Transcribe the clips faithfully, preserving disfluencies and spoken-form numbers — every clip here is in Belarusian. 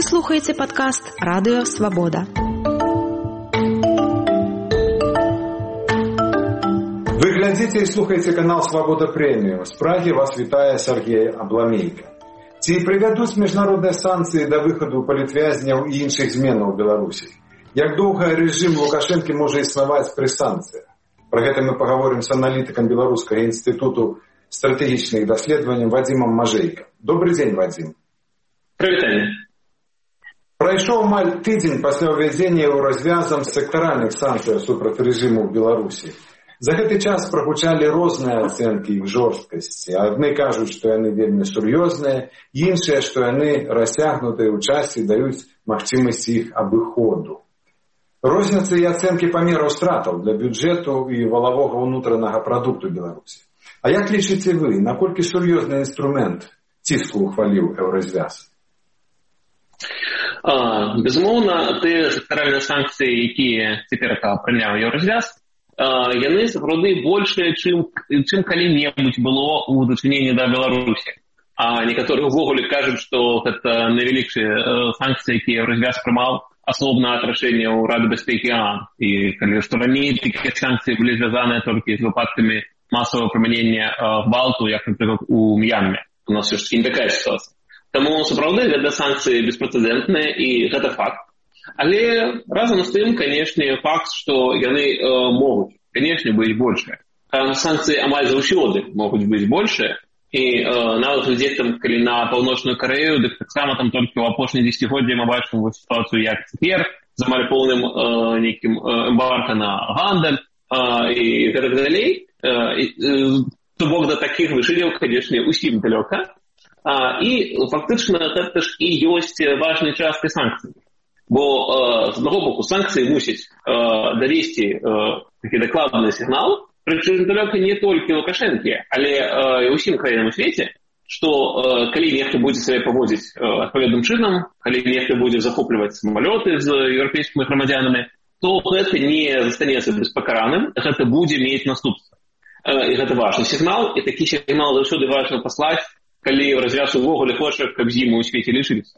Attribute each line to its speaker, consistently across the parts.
Speaker 1: слухаеце падкаст «Радыё Свабода».
Speaker 2: Вы глядзіце і слухаеце канал «Свабода Прэміум». З Прагі вас вітае Сергей Абламейка. Ці прывядуць міжнародныя санкцыі да выхаду палітвязняў і іншых зменаў у Беларусі? Як доўга рэжым Лукашэнкі можа існаваць пры санкцыях? Пра гэта мы паговорым з аналітыкам Беларускага інстытуту стратэгічных даследаванняў Вадзімам Мажэйка. Добры дзень, Вадзім.
Speaker 3: Прывітанне.
Speaker 2: Прайшоў амаль тыдзень пасля ўвядзення еўразвязам сектаральных санкцыяў супраць рэжыму ў Беларусі. За гэты час прагучалі розныя ацэнкі іх жорсткасці. Адны кажуць, што яны вельмі сур'ёзныя, іншыя, што яны расцягнутыя ў часе, даюць магчымасць іх абыходу. Розніцы і ацэнкі памераў стратаў для бюджэту і валавога ўнутранага прадукту Беларусі. А як лічыце вы, наколькі сур'ёзны інструмент ціску ухваліў еўразвяз?
Speaker 3: А, безумоўна, тыя сектаральныя санкцыі, якія цяпер прыняў еўразвяз, яны сапраўды большыя, чым, чым калі-небудзь было ў дачыненні да Беларусі. А некаторыя ўвогуле кажуць, што гэта найвялікшыя санкцыі, якія еўразвяз прымаў асобна ад рашэнняў Рады бяспекі ООН. І калі што раней такія санкцыі былі звязаныя толькі з выпадкамі масавага прымянення гвалту, як, напрыклад, у М'янме. У нас ўсё ж такі не такая сітуацыя. Таму сапраўды гэта санкцыі беспрэцэдэнтныя і гэта факт. Але разам з тым, канешне, факт, што яны э, могуць, канешне, быць большыя. Санкцыі амаль заўсёды могуць быць большыя. І э, нават глядзець там, калі на Паўночную Карэю, дык таксама там толькі ў апошнія дзесяцігоддзі мы бачым вось сітуацыю, як цяпер, з амаль поўным э, нейкім э, эмбарга на гандаль э, і гэтак далей. Э, э, то бок да такіх вышыняў, канешне, усім далёка. А, і фактычна гэта ж і ёсць важнай часткай санкцый. Бо э, з аднаго боку санкцыі мусяць э, давесці э, такі дакладны сігнал, прычым далёка не толькі Лукашэнкі, але э, і ўсім краінам у свеце, што э, калі нехта будзе сябе паводзіць э, адпаведным чынам, калі нехта будзе захопліваць самалёты з еўрапейскімі грамадзянамі, то гэта не застанецца беспакараным, гэта будзе мець наступства. Э, і гэта важны сігнал, і такі сігнал заўсёды важна паслаць, калі еўразвяз увогуле хоча, каб зіму ў свеце лічыліся.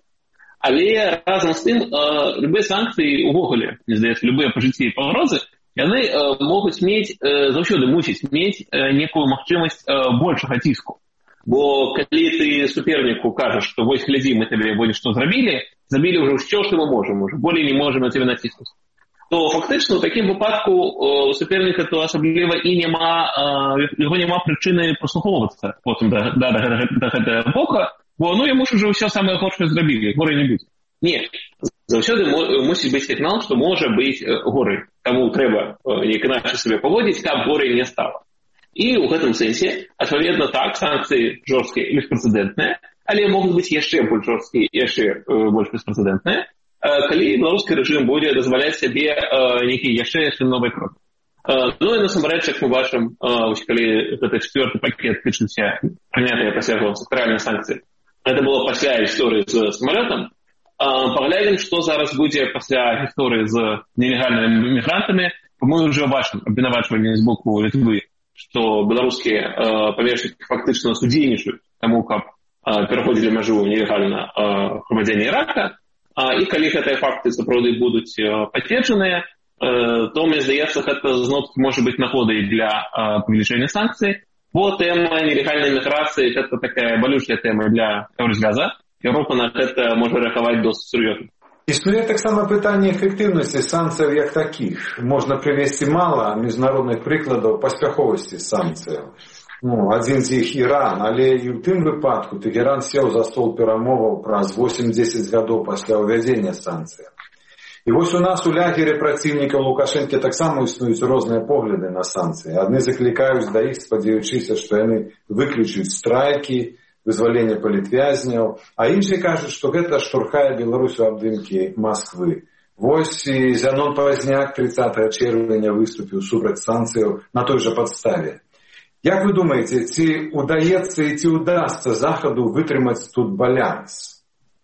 Speaker 3: Але разам з тым, э, любыя санкцыі увогуле, мне здаецца, любыя пажыцці і пагрозы, яны э, могуць мець, э, заўсёды мусяць мець э, некую магчымасць э, большага ціску. Бо калі ты суперніку кажаш, што вось глядзі, мы табе вось што зрабілі, зрабілі ўжо ўсё, што мы можам, уже болей не можам на цябе націснуць, то фактычна ў такім выпадку у суперніка то асабліва і няма, э, яго няма прычыны прослухоўвацца потым да, да, да, да, да гэтага бока, бо ну яму ж уже ўсё самае горшае зрабілі, горай не будзе. Не, заўсёды мусіць быць сігнал, што можа быць горай. Таму трэба неяк іначай сабе паводзіць, каб горай не стала. І ў гэтым сэнсе, адпаведна так, санкцыі жорсткія і беспрэцэдэнтныя, але могуць быць яшчэ больш жорсткія і яшчэ больш беспрэцэдэнтныя, калі беларускі рэжым будзе дазваляць сябе нейкі яшчэ яшчэ новыя крокі. Ну і насамрэч, як мы бачым, ось калі гэта чацвёрты пакет тычыўся прынятыя пасля сектаральныя санкцыі, гэта было пасля гісторыі з самалётам. Паглядзім, што зараз будзе пасля гісторыі з нелегальнымі мігрантамі. Мы ўжо бачым абвінавачванне з боку Літвы, што беларускія памежнікі фактычна судзейнічаюць таму, каб пераходзілі мяжу нелегальна грамадзяне Ірака. І калі гэтыя факты сапраўды будуць пацверджаныя, то, мне здаецца, гэта зноў можа быць нагодай для павелічэння санкцый. Бо тэма нелегальнай міграцыі – гэта такая балючая тэма для еўразвяза. Еўропа на гэта можа рэагаваць досыць сур'ёзна.
Speaker 2: Існуе таксама пытанне эфектыўнасці санкцыяў як такіх. Можна прывесці мала міжнародных прыкладаў паспяховасці санкцыяў. Ну, адзін з іх Іран, але і ў тым выпадку Тэгеран сеў за стол перамоваў праз восем-дзесяць гадоў пасля ўвядзення санкцыяў. І вось у нас у лагеры праціўнікаў Лукашэнкі таксама існуюць розныя погляды на санкцыі. Адны заклікаюць да іх, спадзяючыся, што яны выключуць страйкі, вызваленне палітвязняў, а іншыя кажуць, што гэта штурхае Беларусь у абдымкі Масквы. Вось і Зянон Пазняк трыццатага чэрвеня выступіў супраць санкцыяў на той жа падставе. Як вы думаеце, ці удаецца і ці удасца Захаду вытрымаць тут баланс?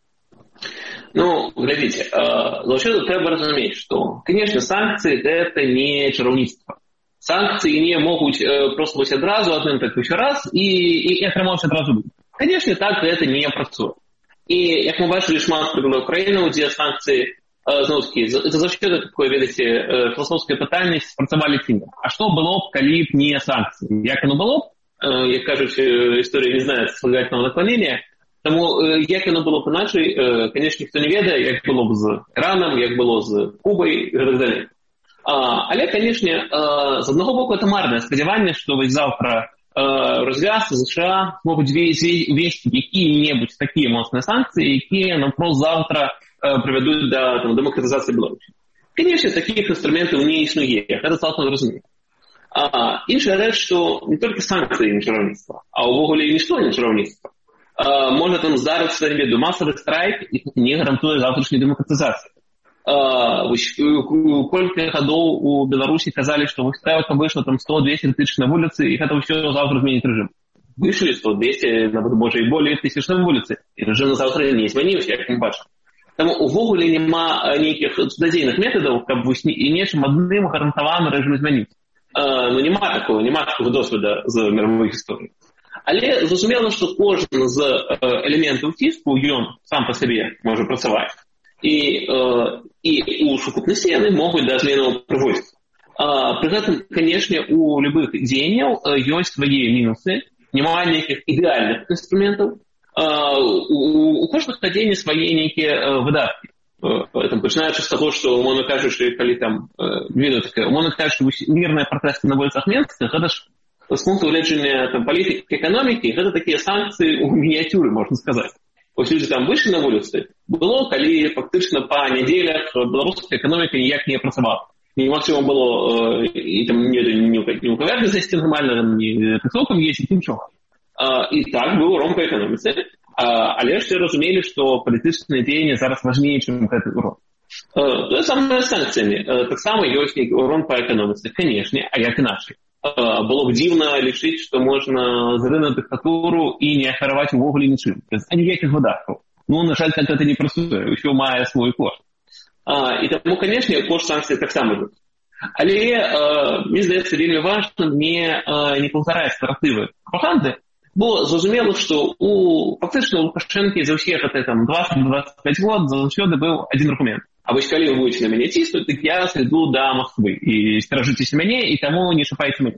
Speaker 3: Ну, глядзіце, заўсёды трэба разумець, што, канешне, санкцыі гэта не чараўніцтва. Санкцыі не могуць проста вось адразу, адным так усё раз, і, і, і атрымаўся адразу. Канешне, так гэта не працуе. І, як ми бачили, шмат прикладів України, де санкції, знову таки, це завжди таке, видите, філософське питання, спрацювали ці. А що було б, коли б не санкції? Як воно було б? Як кажуть, історія не знає слагательного наклонення. Тому, як воно було б іначе, звісно, ніхто не ведає, як було б з Іраном, як було з Кубою і так далі. Але, звісно, з одного боку, це марне сподівання, що ось завтра розв'яз США можуть ввести які-небудь такі моцні санкції, які нам просто завтра приведуть до там, демократизації Білорусі. Звісно, таких інструментів не існує, це цілком розуміє. А інша реч, що не тільки санкції не чаровництво, а увогуле ніщо не чаровництво. Може там здаритися до масовий страйк і не гарантує завтрашню демократизацію. Колькі гадоў у Беларусі казалі, што вось так выйшло там сто-двести тысяч на вуліцы, і гэта ўсё завтра зменіць рэжым. Выйшлі сто-двести, нават можа і болей тысяч на вуліцы, і рэжым на завтра не змяніўся, як мы бачым. Таму увогуле няма нейкіх цудадзейных метадаў, каб вось і нечым адным гарантаваны рэжым змяніць. Ну няма такого, няма такого досведа з мировой гісторыі. Але зразумела, што кожны з элементаў ціску ён сам па сабе можа працаваць. І, э, і у сукупнасці яны могуць да зменаў прыводзіць. Пры гэтым, канешне, у любых дзеянняў ёсць свае мінусы, няма нейкіх ідэальных інструментаў. У, у кожных дзеянняў свае нейкія выдаткі. Там, пачынаючы з таго, што умоўна кажучы, калі там відэо такое, умоўна кажучы, мірныя пратэсты на вуліцах Мінска, гэта ж з пункту гледжання там палітыкі эканомікі, гэта такія санкцыі ў мініяцюры, можна сказаць. Ось люди там выйшлі на вуліцы, было, калі фактычна па нядзелях беларуская эканоміка ніяк не працавала. Немагчыма было э, і там не, не, не у кавярні зайсці нармальна, не тусовкам ездзіць, нічога. І так было урон па эканоміцы, а, але ж разумелі, што палітычныя дзеянні зараз важнее, чым гэты урон. Тое самае з санкцыямі. Таксама ёсць нейкі урон па эканоміцы, канешне, а як іначай. Было б дзіўна лічыць, што можна зрынуць дыктатуру і не ахараваць увогуле нічым. А ніякіх выдаткаў. Ну, на жаль, так гэта не працуе. Усё мае свой кошт. А, і таму, канешне, кошт санкцый таксама ёсць. Але, а, мне здаецца, вельмі важна не, а, не паўтараць наратывы прапаганды, бо зразумела, што у фактычна у Лукашэнкі за ўсе гэты там двадцать-двадцать пять год заўсёды быў адзін аргумент. А вось калі вы будете на мяне ціснуць, дык я сыду да Москвы. І сцеражыцеся мяне, і таму не шапайце мяне.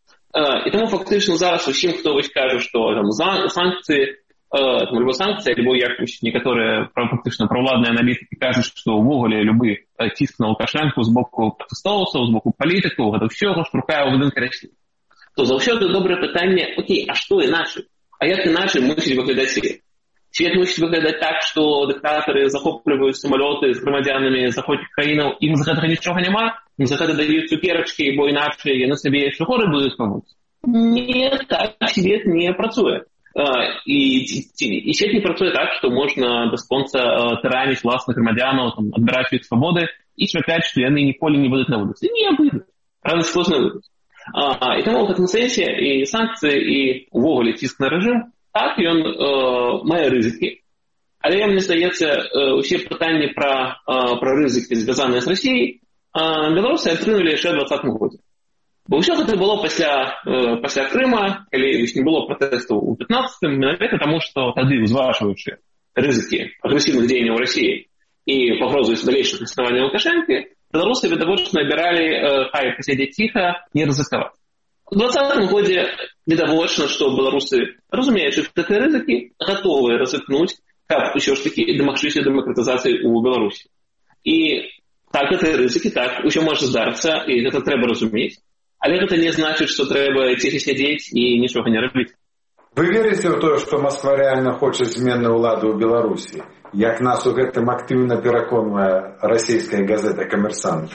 Speaker 3: І таму фактычна зараз усім, хто вось кажа, што там санкцыі, там любой санкцыі, альбо як некаторыя фактычна праўладныя аналітыкі кажуць, што ўвогуле любы ціск на Лукашэнку з боку пратэстоўцаў, з боку палітыкаў, гэта ўсё штурхае ў адзін карасці. То заўсёды добрае пытанне, окей, а што іначай? А як іначай мусіць выглядаць свет? Свет мусіць выглядаць так, што дыктатары захопліваюць самалёты з грамадзянамі заходніх краінаў, ім за гэтага нічога няма, ім за гэта даюць цукерачкі, бо іначай яны сабе яшчэ горы будуць памуць. Не, так свет не працуе. І, і свет не працуе так, што можна бясконца тыраніць власных грамадзянаў, адбіраць іх свабоды і чакаць, што яны ніколі не будуць на вуліцы. Не будуць. Рано ці позна будуць. І таму ў гэтым сэнсе і санкцыі, і увогуле ціск на рэжым, так, ён э, мае рызыкі. Але мне здаецца, э, усе пытанні пра, э, пра рызыкі, звязаныя з Расіяй, э, беларусы атрынулі яшчэ ў двадцатым годзе. Бо ўсё гэта было пасля, э, пасля Крыма, калі не было пратэстаў у пятнадцатым, менавіта таму, што тады, узважваючы рызыкі агрэсіўных дзеянняў Расіі і пагрозу далейшых існавання Лукашэнкі, беларусы відавочна абіралі э, хай пасядзець ціха, не рызыкаваць. У двадцатым годзе відавочна, што беларусы, разумеючы гэтыя рызыкі, гатовыя рызыкнуць, каб усё ж такі дамагчыся дэмакратызацыі ў Беларусі. І так, гэтыя рызыкі, так, усё можа здарыцца, і гэта трэба разумець, але гэта не значыць, што трэба ціха сядзець і нічога не рабіць.
Speaker 2: Вы верыце ў тое, што Масква рэальна хоча змены ўлады ў Беларусі? Як нас у гэтым актыўна пераконвае расійская газета «Камерсант»?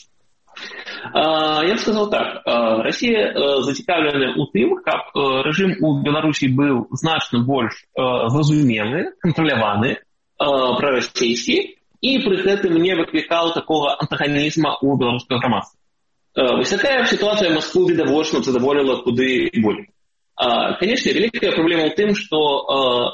Speaker 3: Я б сказал так. Россия зацікаўленая ў тым, каб рэжым у Беларусі быў значна больш зразумелы, кантраляваны, прарасійскі і пры гэтым не выклікаў такога антаганізма ў беларускага грамадства. Вось такая сітуацыя Маскву відавочна задаволіла куды болей. Конечно, вялікая праблема ў тым, што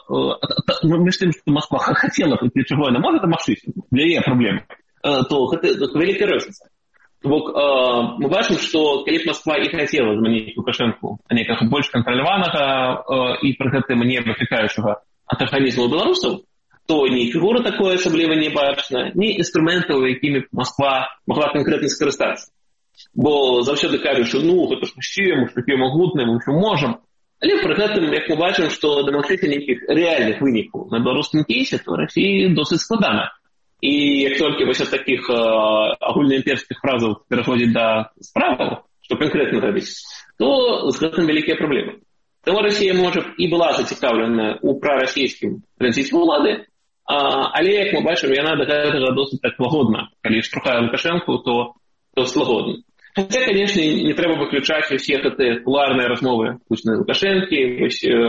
Speaker 3: між тым, што Масква хацела прыйти чаго яна можа дамагчыся, для яе праблемы, то гэта вялікая розніца. Бок, э, мы бачым, што калі б Масква і хацела змяніць Лукашэнку некага больш кантраляванага э, і пры гэтым не выклікаючага антаганізму беларусаў, то ні фігури такої асабліва не бачна, ні інструментів, якими Москва могла конкретно скористатися. Бо завжди кажуть, що ну, це ж ще, ми ж такі могутні, ми що можемо. Але при гэтым, як ми бачимо, що демонстрація ніяких реальних виників на білоруському кейсі, то Росії досить складана. І як тільки ось таких агульноімперських фразів переходять до справи, що конкретно робити, то з гэтым великі проблеми. Тому Росія, може, і була зацікавлена у проросійському транзиті влади, але, як ми бачимо, вона до гэтага досить так лагодна. Коли штовхає Лукашенку, то, то лагодна. Хоча, звісно, не треба виключати всі ці кулуарні розмови Путіна і Лукашенки, ось, е,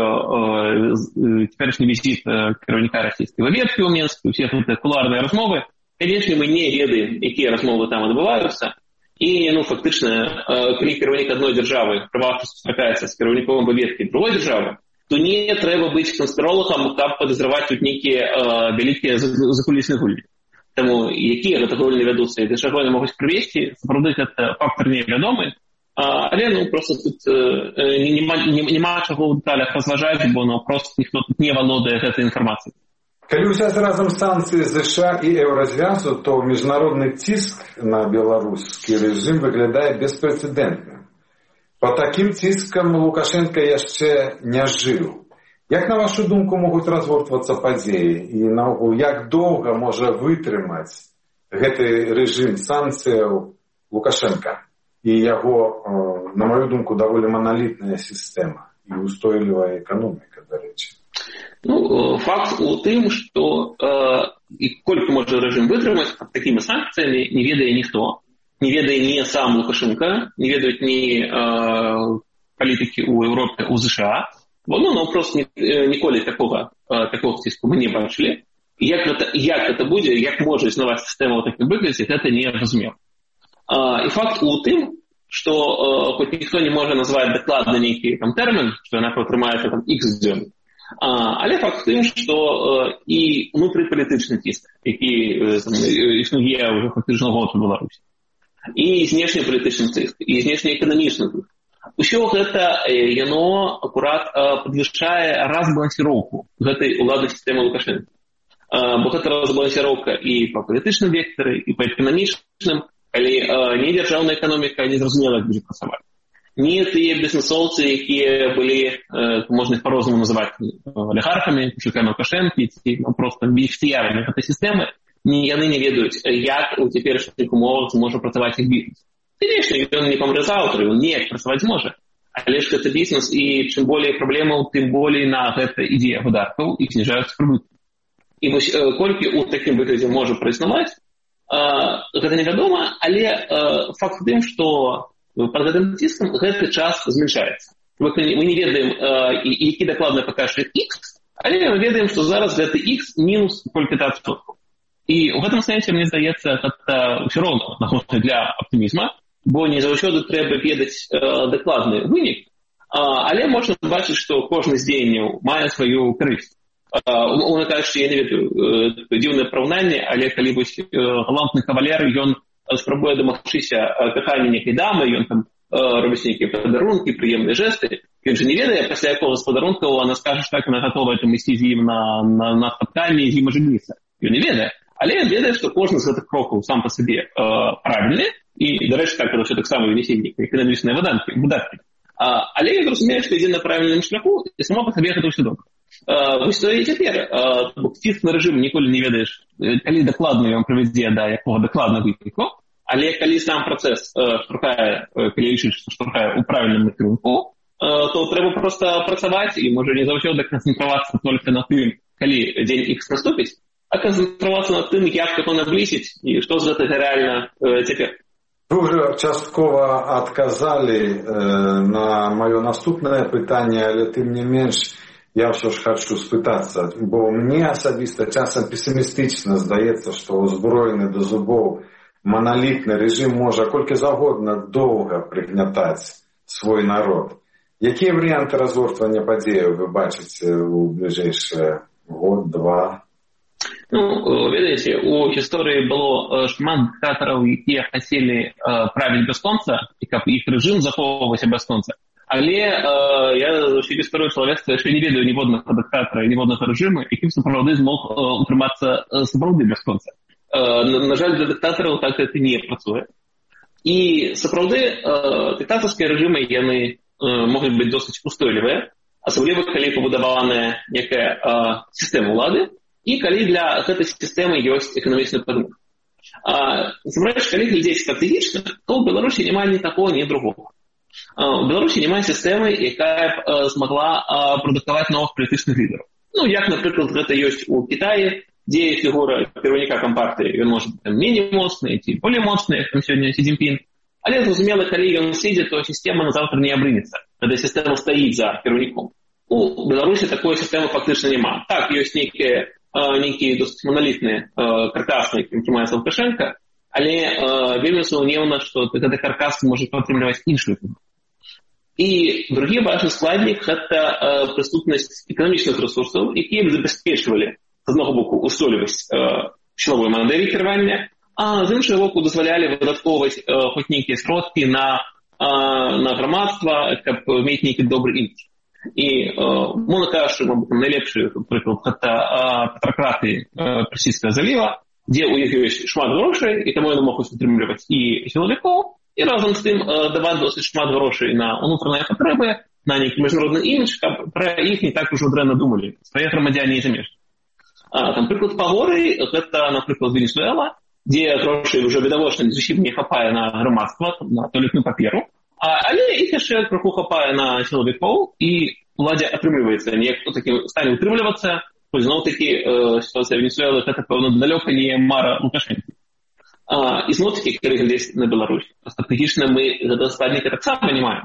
Speaker 3: е, теперішній візит керівника російської ветки у Мінську, всі ці кулуарні розмови. Звісно, ми не ведаємо, які розмови там відбуваються. І, ну, фактично, е, коли керівник одної держави приватно зустрічається з керівником ветки другої держави, то не треба бути конспірологом, щоб підозрювати тут які е, великі закулісні гульні. Тому які гэта гульні вядуцца і да чаго яны могуць прывесці, сапраўды гэта фактор невядомы, але ну просто тут няма чаго ў дэталях разважаць, бо ну просто ніхто тут не валодае гэтай інфармацыяй.
Speaker 2: Калі ўзяць разам санкцыі США і еўразвязу, то міжнародны ціск на беларускі рэжым выглядае беспрэцэдэнтным. Па такім ціскам Лукашенко яшчэ не жыў. Як, на вашу думку, могуць разгортвацца падзеі? І наогул, як доўга можа вытрымаць гэты рэжым санкцыяў Лукашенка і яго, на мою думку, даволі маналітная сістэма і устойлівая эканоміка, да рэчы?
Speaker 3: Ну, факт у тым, што э, і колькі можа рэжым вытрымаць пад такімі санкцыямі, не ведае ніхто. Не ведае ні сам Лукашенко, не ведаюць ні э, палітыкі ў Еўропе, у США. Бо ну, ну просто ніколі такого, такого ціску ми не бачили. Як гэта, як гэта будзе, як можа існаваць сістэма ў такім выглядзе, гэта не разумеў. І факт у тым, што хоць ніхто не можа назваць дакладна нейкі там тэрмін, што яна пратрымаецца там ікс дзён, але факт у тым, што і унутрыпалітычны ціск, які існуе ўжо фактычна год у Беларусі, і знешнепалітычны ціск, і знешнеэканамічны ціск. Усё гэта яно акурат падвышае разбалансіроўку гэтай уладнай сістэмы Лукашенка. Бо гэта разбалансіроўка і па палітычным вектары, і па эканамічным, калі не дзяржаўная эканоміка незразумела, як будзе працаваць. Не тыя бізнесоўцы, якія былі, можна іх па-рознаму называць алігархамі, пушчыкамі Лукашэнкі, ці проста бенефіцыярамі гэтай сістэмы, яны не ведаюць, як у цяперашніх умовах можа працаваць іх бізнес. Конечно, ён не памрэ заўтра, ён неяк працаваць можа. Але ж гэта бізнес, і чым болей праблемаў, тым болей на гэта ідзе выдаткаў і зніжаюцца прыбыткі. І вось колькі ў такім выглядзе можа праіснаваць, гэта невядома, але факт у тым, што пад гэтым ціскам гэты час зменшаецца. Мы не ведаем, які дакладна паказчык X, але мы ведаем, што зараз гэты X мінус колькі-то адсоткаў. І ў гэтым сэнсе, мне здаецца, гэта ўсё роўна нагода для аптымізма, бо не заўсёды трэба ведаць э, дакладны вынік, а, але можна бачыць, што кожны з дзеянняў мае сваю карысць. Умоўна кажучы, я не ведаю, э, дзіўнае параўнанне, але калі вось э, галантны кавалер, ён спрабуе дамагчыся кахання нейкай дамы, ён там э, робіць нейкія падарункі, прыемныя жэсты, ён жа не ведае, пасля якога з падарункаў она скажа, што так яна гатовая там ісці з ім на, на, на спатканне, з ім ажаніцца. Ён не ведае, але ён ведае, што кожны з гэтых крокаў сам па сабе э, правільны, і, дарэчы, так, гэта ўсё таксама вынесенне эканамічныя выдаткі. А, але ён разумее, што ідзе на правільным шляху, і сама па сабе гэта ўсё добра. А, вось то і цяпер. Ціск на рэжым ніколі не ведаеш, калі дакладна ён прывядзе да якога дакладна выніку, але калі сам працэс штурхае, калі лічыць, што штурхае ў правільным накірунку, то трэба проста працаваць, і можа не заўсёды канцэнтравацца толькі на тым, калі дзень X наступіць, а канцэнтравацца на тым, як гэта наблізіць, і што з гэтага реальна цяпер.
Speaker 2: Вы уже часткова адказалі э, на маё наступнае пытанне, але тым не менш я ўсё ж хачу спытацца, бо мне асабіста часам песімістычна здаецца, што ўзброены да зубоў маналітны рэжым можа колькі заўгодна доўга прыгнятаць свой народ. Якія варыянты разгортвання падзеяў вы бачыце ў бліжэйшы год, два?
Speaker 3: Ну, ведаеце, у гісторыі было шмат дыктатараў, якія хацелі правіць бясконца, і каб іх рэжым захоўваўся бясконца. Але э, я вообще гісторыю чалавецтва яшчэ не ведаю ніводнага дыктатара і ніводнага рэжыму, якім сапраўды змог э, утрымацца э, сапраўды бясконца. Э, на, на жаль, для дыктатараў так гэта не працуе. І сапраўды э, дыктатарскія рэжымы яны э, могуць быць досыць устойлівыя, асабліва калі пабудаваная некая э, сістэма ўлады, і калі для гэтай сістэмы ёсць эканамічны падмог. А, насамрэч, калі глядзець стратэгічна, то ў Беларусі няма ні такого, ні другого. У Беларусі няма сістэмы, якая б змагла прадукаваць новых палітычных лідараў. Ну, як, напрыклад, гэта ёсць у Кітаі, дзе фігура кіраўніка кампартыі, ён можа быць меней моцны, ці болей моцны, як там сёння Сі Цзіньпін. Але, зразумела, калі ён сидзе, то сістэма на заўтра не абрынецца, калі сістэма стаіць за кіраўніком. У Беларусі такой сістэмы фактычна няма. Так, ёсць нейкія, нейкія досыць маналітныя каркасы, якім трымаецца Лукашенка, але вельмі сумнеўна, што гэты каркас можа падтрымліваць іншую фігуру. І другі важны складнік – гэта прысутнасць эканамічных рэсурсаў, якія б забяспечвалі, з аднаго боку, устойлівасць сілавой мадэлі кіравання, а з іншага боку дазвалялі выдаткоўваць хоць нейкія сродкі на, на грамадства, каб мець нейкі добры імідж. І мовна кажучы, мабыць, найлепшы прыклад – гэта петракраты Персійскага заліва, дзе ў іх ёсць шмат грошай, і таму яны могуць утрымліваць і сілавікоў, і разам з тым даваць досыць шмат грошай на ўнутраныя патрэбы, на нейкі міжнародны імідж, каб пра іх не так ужо дрэнна думалі, свае грамадзяне і замежныя. Там прыклад пагоры, гэта, напрыклад, Венесуэла, дзе грошай ўжо відавочна зусім не хапае на грамадства, на туалетную паперу, але іх яшчэ крыху хапае на сілавікоў, і ўладзе атрымліваецца неяк у такім стане утрымлівацца. Зноў-такі сітуацыя Венесуэлы гэта, пэўна, далёка не мара Лукашэнкі. І зноў-такі, калі глядзець на Беларусь, стратэгічна мы гэта складніка таксама не маем,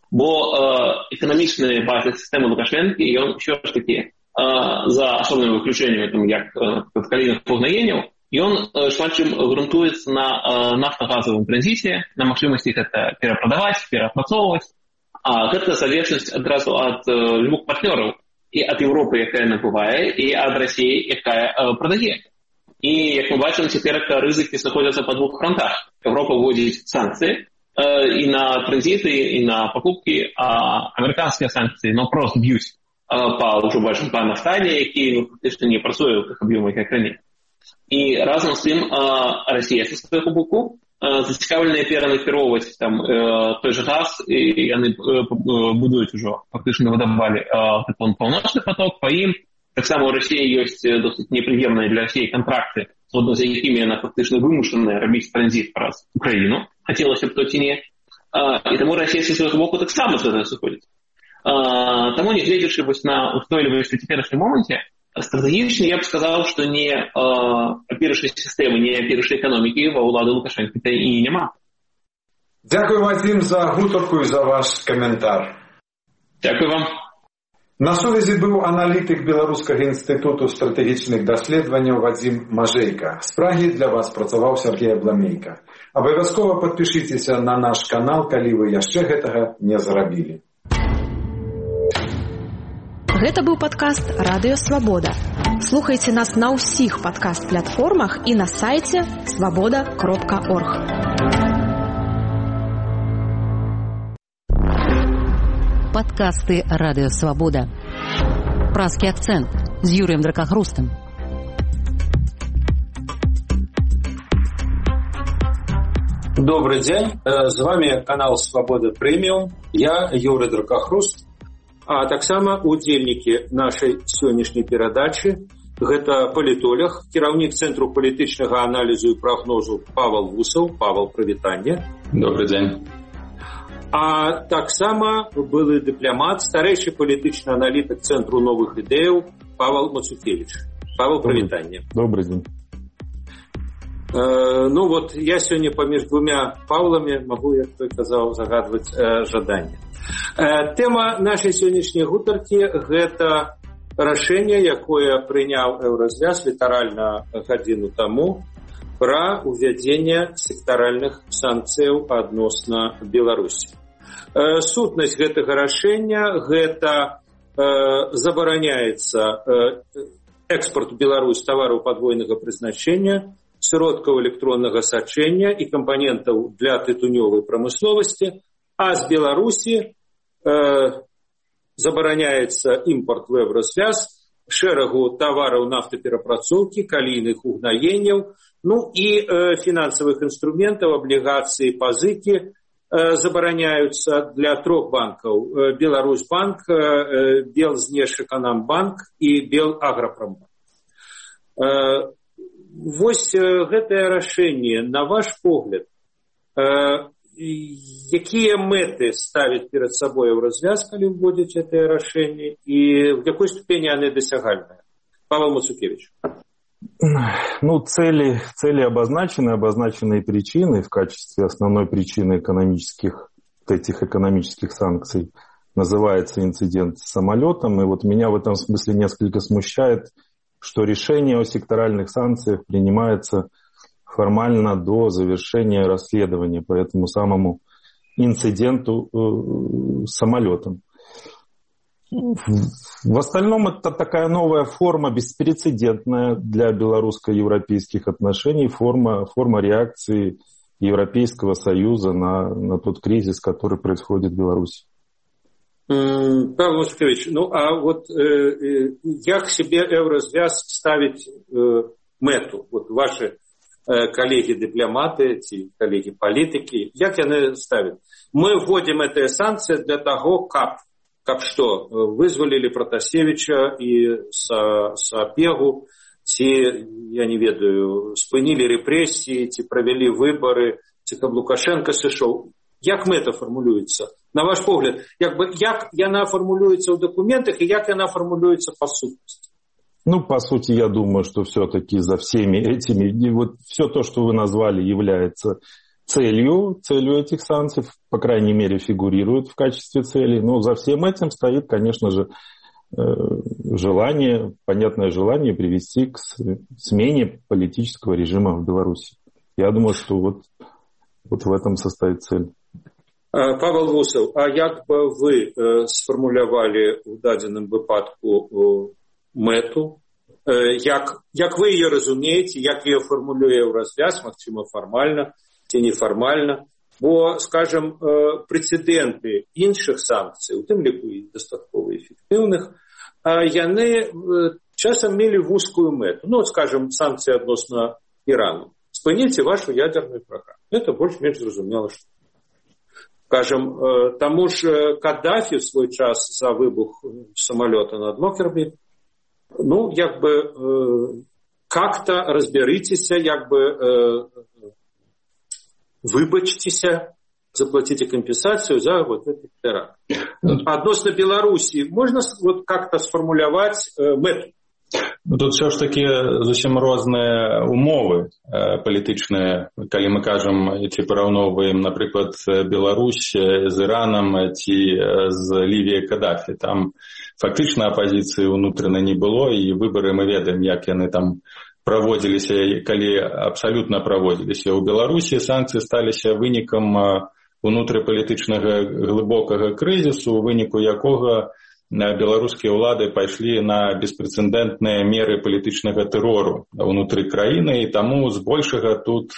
Speaker 3: бо эканамічная база сістэмы Лукашэнкі, ён ўсё ж такі, за асобным выключэннем, як калійных пагнаенняў, ён шмат чым грунтуецца на нафтагазавым транзіце, на магчымасці гэта перапрадаваць, пераапрацоўваць, а гэта залежнасць адразу ад любых партнёраў, і ад Европы, якая набывае, і ад Расіі, якая прадае. І, як мы бачым, цяперака рызыкі знаходзяцца па двух фронтах. Европа вводзіць санкцыі і на транзіты, і на пакупкі, а амерыканскія санкцыі, ну, проста б'юць па ўжо бачым па нафтане, які, ну, фактычна не працуе ў тых аб'ёмах, як раней. І разам з тым Расія са свайго боку зацікаўленыя перанакіроўваць там той жа газ, і яны будуюць ужо, фактычна выдавалі такой паўночны поток, па ім таксама ў Расіі ёсць досыць непрыемныя для Расіі кантракты, згодна з якімі яна фактычна вымушаная рабіць транзіт праз Украіну, хацелася б то ці не, і таму Расія са свайго боку таксама з гэтага сыходзіць. Таму, не гледзячы вось на устойлівасць у цяперашнім моманце, стратэгічна я б сказаў, што не аперышай сістэмы, не аперышай эканомікі ва ўлады Лукашэнкі і няма.
Speaker 2: Дякую, Вадзім, за гутарку і за ваш каментар.
Speaker 3: Дякую вам.
Speaker 2: На сувязі быў аналітык Беларускага інстытуту стратэгічных даследаванняў Вадзім Мажэйка. З Прагі для вас працаваў Сергей Абламейка. Абавязкова падпішыцеся на наш канал, калі вы яшчэ гэтага не зрабілі.
Speaker 1: Гэта быў падкаст «Радыё Свабода». Слухайце нас на ўсіх падкаст-платформах і на сайце свабода кропка орг.
Speaker 4: Падкасты «Радыё Свабода». Празкі акцэнт з Юрыем Дракахрустам.
Speaker 5: Добрый день, з вами канал «Свобода Премиум». Я Юрий Дракахруст. А таксама удзельнікі нашай сённяшняй перадачы гэта палітолог, кіраўнік Цэнтру палітычнага аналізу і прагнозу Павел Вусаў. Павел, прывітанне.
Speaker 6: Добрый день.
Speaker 5: А таксама былы дыпламат, старэйшы палітычны аналітык Цэнтру новых ідэяў Павел Мацукевич. Павел, прывітанне.
Speaker 6: Добрый день.
Speaker 5: Э, ну вот, я сёння паміж двумя Павлами магу, як той казаў, загадваць э, жаданне. Э, тэма нашай сённяшняй гутаркі гэта рашэнне, якое прыняў Еўразвяз літаральна гадзіну таму пра ўвядзенне сектаральных санкцыяў адносна Беларусі. Э, сутнасць гэтага рашэння гэта э, забараняецца э, экспорт у Беларусь тавараў падвойнага прызначэння, сродкаў электроннага сачэння і кампанентаў для тытунёвай прамысловасці, а з Беларусі забараняецца імпорт в Еўразвяз шэрагу тавараў нафтаперапрацоўкі, калійных угнаенняў, ну і фінансавых інструментаў, аблігацыі, пазыкі забараняюцца для трох банкаў: Беларусьбанк, Белзнешэканамбанк і Белаграпромбанк. Вось гэтае рашэнне, на ваш погляд, якія мэты ставіць перад сабой Еўразвяз, калі вводзіць гэтае рашэнне, і в якой ступені яны дасягальныя? Павел Мацукевич.
Speaker 6: Ну, цели, цели обозначены, обозначены и причины. В качестве основной причины экономических, этих экономических санкций называется инцидент с самолетом. И вот меня в этом смысле несколько смущает, что решение о секторальных санкциях принимается формально до завершения расследования по этому самому инциденту э, с самолетом. В остальном это такая новая форма, беспрецедентная для белорусско-европейских отношений, форма, форма реакции Европейского Союза на, на тот кризис, который происходит в Беларуси.
Speaker 5: Павел Мацукевич, ну а вот э, як себе Еўразвяз ставить э, мэту? Вот ваши э, коллеги-дипломаты, эти коллеги-политики, як яны ставят? Мы вводим эти санкции для того, как Как что, вызволили Протасевича и Сапегу, ці, я не ведаю, спынілі рэпрэсіі, ці правялі выбары, ці каб Лукашенко сышоў. Як мэта фармулюецца? На ваш погляд, як, бы, як яна фармулюецца ў документах и як яна фармулюецца по сутнасці?
Speaker 6: Ну, по сути, я думаю, что все-таки за всеми этими, вот все то, что вы назвали, является целью, целью этих санкций, по крайней мере, фигурирует в качестве цели. Но за всем этим стоит, конечно же, желание, понятное желание привести к смене политического режима в Беларуси. Я думаю, что вот, вот в этом состоит цель.
Speaker 5: Павел Вусов, а як бы вы сформулировали в дадзеным выпадку мэту? Як, як вы ее разумеете, як ее формулюе Еўразвяз, максимум формально, ці неформально, бо, скажем, прецеденты іншых санкцый, у тым ліку і дастаткова эфектыўных, яны часам мелі вузкую мэту. Ну, вот, скажем, санкции адносна Ирану. Спыніце вашу ядерную программу. Это больше-меньше зразумела, что. Скажем, тому же Каддафи в свой час за выбух самолета над Локерби, ну, як бы как-то разберитеся, як бы выбачьтеся, заплатите компенсацию за вот этот теракт. Относно Беларуси, можно вот как-то сформулировать э, мэту?
Speaker 7: Ну, тут все ж таки зусім розныя умовы э, палітычныя, калі мы кажам, ці параўноўваем, напрыклад, Беларусь з Іранам ці з Лівіяй Каддафі. Там фактычна апазіцыі ўнутрана не было, і выбары мы ведаем, як яны там праводзіліся, калі абсалютна праводзіліся. У Беларусі санкцыі сталіся вынікам унутрыпалітычнага глыбокага крызісу, у выніку якога беларускія ўлады пайшлі на беспрэцэдэнтныя меры палітычнага тэрору ўнутры краіны, і таму збольшага тут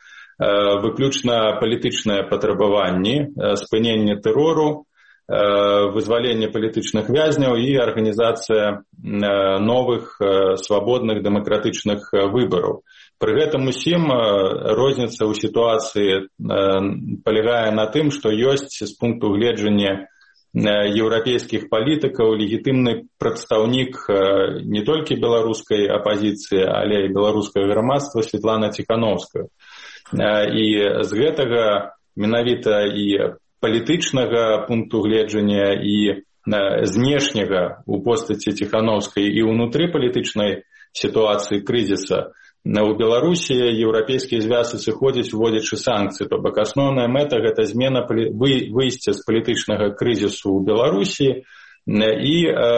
Speaker 7: выключна палітычныя патрабаванні, спыненне тэрору, вызваленне палітычных вязняў і арганізацыя новых свабодных дэмакратычных выбараў. Пры гэтым усім розніца ў сітуацыі палягае на тым, што ёсць з пункту гледжання еўрапейскіх палітыкаў легітымны прадстаўнік не толькі беларускай апазіцыі, але і беларускага грамадства Светлана Ціхановская. І з гэтага менавіта і палітычнага пункту гледжання і знешняга у постаці Ціхановскай і ўнутры палітычнай сітуацыі крызіса у Беларусі еўрапейскія звязы сыходзяць, уводзячы санкцыі. То бок асноўная мэта гэта змена выйсця з палітычнага крызісу ў Беларусі і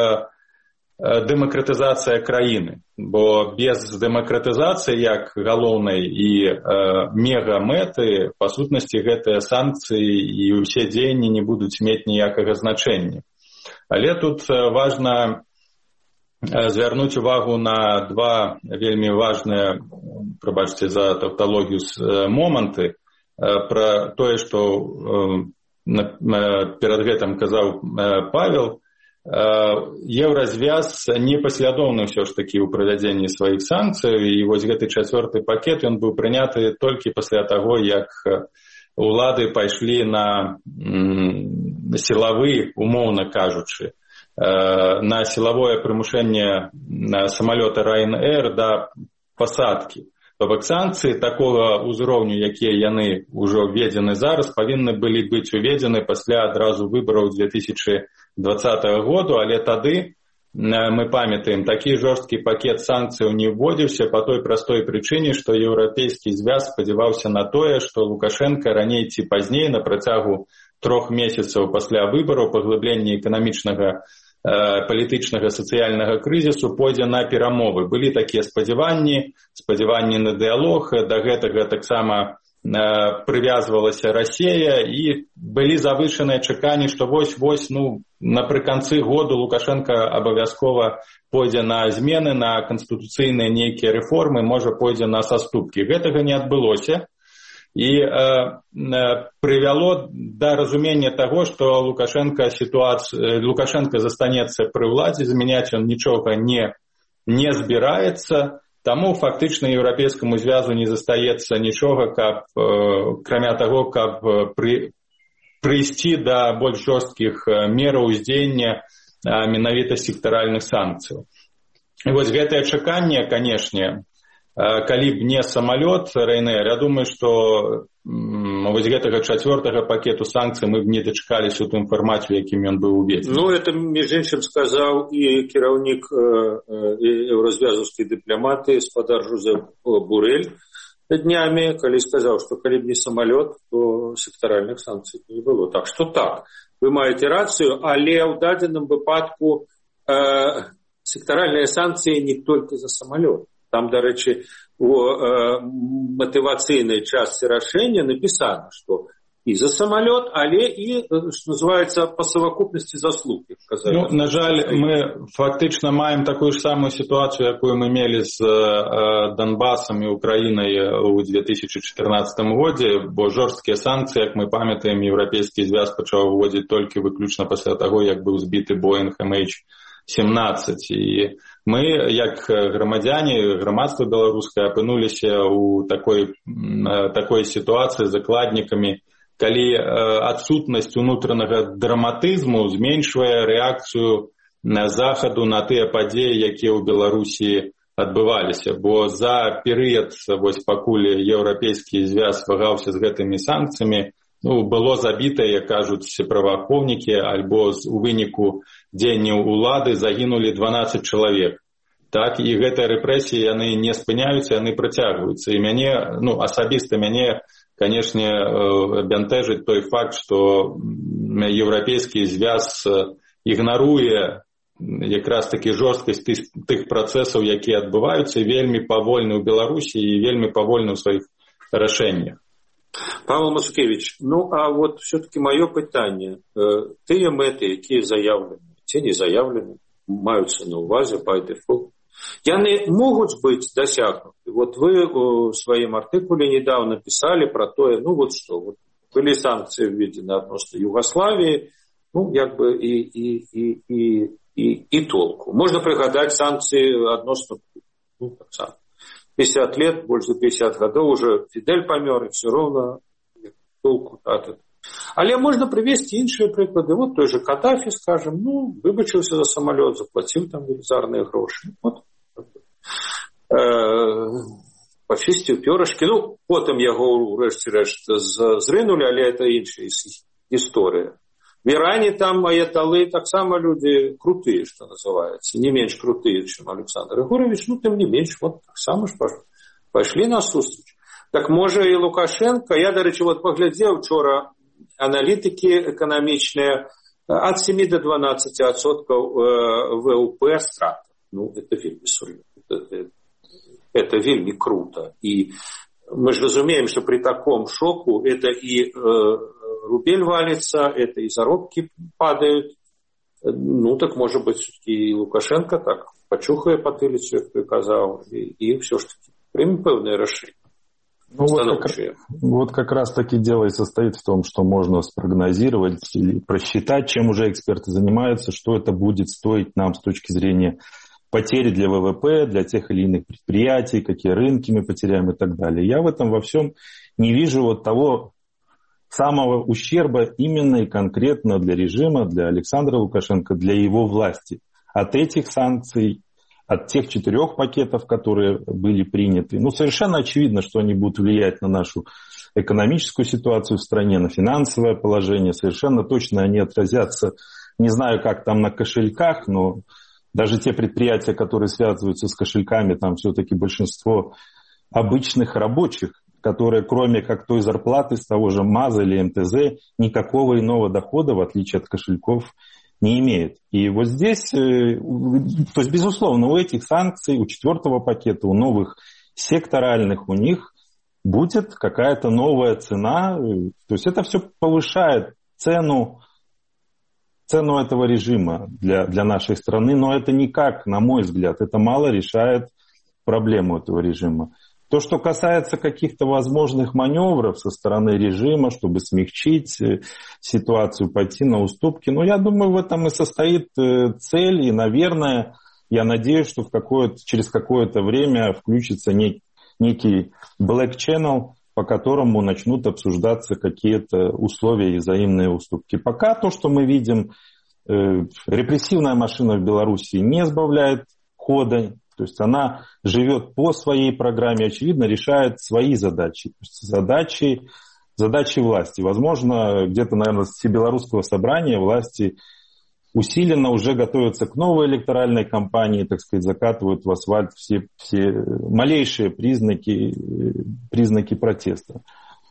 Speaker 7: дэмакратызацыя краіны. Бо без дэмакратызацыі як галоўнай і мега-мэты, па сутнасці, гэтыя санкцыі і ўсе дзеянні не будуць мець ніякага значэння. Але тут важна звярнуць увагу на два вельмі важныя, прабачце за тавталогію, моманты пра тое, што перад гэтым казаў Павел, еўразвяз непаслядоўны ўсё ж такі ў правядзенні сваіх санкцый, і вось гэты чацвёрты пакет ён быў прыняты толькі пасля таго, як улады пайшлі на сілавы, умоўна кажучы, на сілавое прымушэнне самалёта Ryanair да пасадкі. То бок санкцыі такога ўзроўню, якія яны ўжо введзены зараз, павінны былі быць уведзены пасля адразу выбараў две тысячы двадцатага году, але тады, мы памятаем, такі жорсткі пакет санкцыяў не вводзіўся па той простой прычыне, што еўрапейскі звяз спадзяваўся на тое, што Лукашенко раней ці пазней на працягу трох месяцаў пасля выбараў паглыблення эканамічнага, палітычнага, сацыяльнага крызісу пойдзе на перамовы. Былі такія спадзяванні, спадзяванні на дыялог, да гэтага таксама прывязвалася Расія, і былі завышаныя чаканні, што вось-вось, ну, напрыканцы году Лукашенко абавязкова пойдзе на змены, на канстытуцыйныя нейкія рэформы, можа пойдзе на саступкі. Гэтага не адбылося. І э, прывяло да разумення таго, што Лукашенко, ситуацыя, Лукашенко застанецца пры ўладзе, замяняць ён нічога не, не збіраецца, таму фактычна еўрапейскаму звязу не застаецца нічога, каб, э, акрамя таго, каб пры, прыйсці да больш жорсткіх мераў уздзеяння менавіта сектаральных санкцыяў. І вось гэтае чаканне, канешне, калі б не самалёт Ryanair, я думаю, што вось гэтага чацвёртага пакету санкцый мы б не дачакаліся ў тым фармаце, якім ён быў уведзены.
Speaker 5: Ну, это, між іншым, сказаў і кіраўнік еўразвязаўскай дыпламатыі спадар Жозеп Бурэль днямі, калі сказаў, што калі б не самалёт, то сектаральных санкцый не было. Так што так, вы маеце рацыю, але ў дадзеным выпадку э, сектаральныя санкцыі не толькі за самалёт. Там, дарэчы, у э, матывацыйнай частцы рашэння напісана, што і за самалёт, але і, што называецца, па савакупнасці заслуг.
Speaker 7: Ну, на жаль, мы фактычна маем такую ж самую сітуацыю, якую мы мелі з э, Донбасам і Украінай у две тысячи чатырнаццатым годзе, бо жорсткія санкцыі, як мы памятаем, еўрапейскі звяз пачаў уводзіць толькі выключна пасля таго, як быў збіты Боинг эм эйч семнадцать. І мы, як грамадзяне, грамадства беларускае, апынуліся ў такой, такой сітуацыі з закладнікамі, калі адсутнасць унутранага драматызму зменшвае рэакцыю на захаду на тыя падзеі, якія ў Беларусі адбываліся. Бо за перыяд, вось пакуль еўрапейскі звяз вагаўся з гэтымі санкцыямі, ну, было забіта, як кажуць праваахоўнікі, альбо у выніку дзеянняў улады загінулі дванаццаць чалавек. Так, і гэтыя рэпрэсіі, яны не спыняюцца, яны працягваюцца. І мяне, ну, асабіста мяне, канешне, бянтэжыць той факт, што еўрапейскі звяз ігнаруе якраз такі жорсткасць тых, тых працэсаў, якія адбываюцца, вельмі павольны ў Беларусі і вельмі павольны ў сваіх рашэннях.
Speaker 5: Павел Мацукевич, ну, а вот все-таки мое пытанне. Тыя мэты, якія заявлены, ці не заявлены, маюцца на увазе by default, яны могуць быць дасягнуты. Вот вы у сваім артыкуле недавно писали про тое, ну вот что, вот были санкции введены адносна Югославии, ну, як бы и, и, и, и, и, и толку. Можно пригадать санкции адносна, ну, так само. пятьдесят лет, больше пятьдесят годов, уже Фидель помер, и все равно толку. Але можно привести іншыя прыклады. Вот той же Каддафи, скажем, ну, выбачыўся за самолет, заплатил там велізарныя грошы. Вот. Э, пачысціў пёрышкі. Ну, потым яго урэшце рэшт зрынули, але это іншая история. В Иране там аяталы таксама люди крутые, что называется, не меньше крутые, чем Александр Егорович, ну, тем не меньше, вот так само ж пошли на сустрач. Так може и Лукашенко, я, до речі, вот поглядел вчора аналитики экономичные, от семи до дванадцати процентов ВВП страт. Ну, это вельми солидно. Это, это вельми круто. И мы же разумеем, что при таком шоку это и э, рубль валится, это и заробки падают. Ну, так, может быть, все-таки и Лукашенко так почухає потилицю, як той казав, і, і все ж таки прийме певне рішення.
Speaker 6: Ну, вот, как, вот как раз таки дело и состоит в том, что можно спрогнозировать или просчитать, чем уже эксперты занимаются, что это будет стоить нам с точки зрения потери для вэ вэ пэ, для тех или иных предприятий, какие рынки мы потеряем и так далее. Я в этом во всем не вижу вот того самого ущерба именно и конкретно для режима, для Александра Лукашенко, для его власти. От этих санкций, от тех четырех пакетов, которые были приняты. Ну, совершенно очевидно, что они будут влиять на нашу экономическую ситуацию в стране, на финансовое положение. Совершенно точно они отразятся, не знаю, как там на кошельках, но даже те предприятия, которые связываются с кошельками, там все-таки большинство обычных рабочих, которые кроме как той зарплаты с того же МАЗа или эм тэ зэ никакого иного дохода, в отличие от кошельков, не имеет. И вот здесь, то есть, безусловно, у этих санкций, у четвертого пакета, у новых секторальных, у них будет какая-то новая цена. То есть это все повышает цену, цену этого режима для, для нашей страны, но это никак, на мой взгляд, это мало решает проблему этого режима. То, что касается каких-то возможных маневров со стороны режима, чтобы смягчить ситуацию, пойти на уступки, ну, я думаю, в этом и состоит цель. И, наверное, я надеюсь, что в какое-то, через какое-то время включится нек, некий black channel, по которому начнут обсуждаться какие-то условия и взаимные уступки. Пока то, что мы видим, репрессивная машина в Беларуси не сбавляет хода. То есть она живет по своей программе, очевидно, решает свои задачи. То есть задачи, задачи власти. Возможно, где-то, наверное, с Всебелорусского собрания власти усиленно уже готовятся к новой электоральной кампании, так сказать, закатывают в асфальт все, все малейшие признаки, признаки протеста.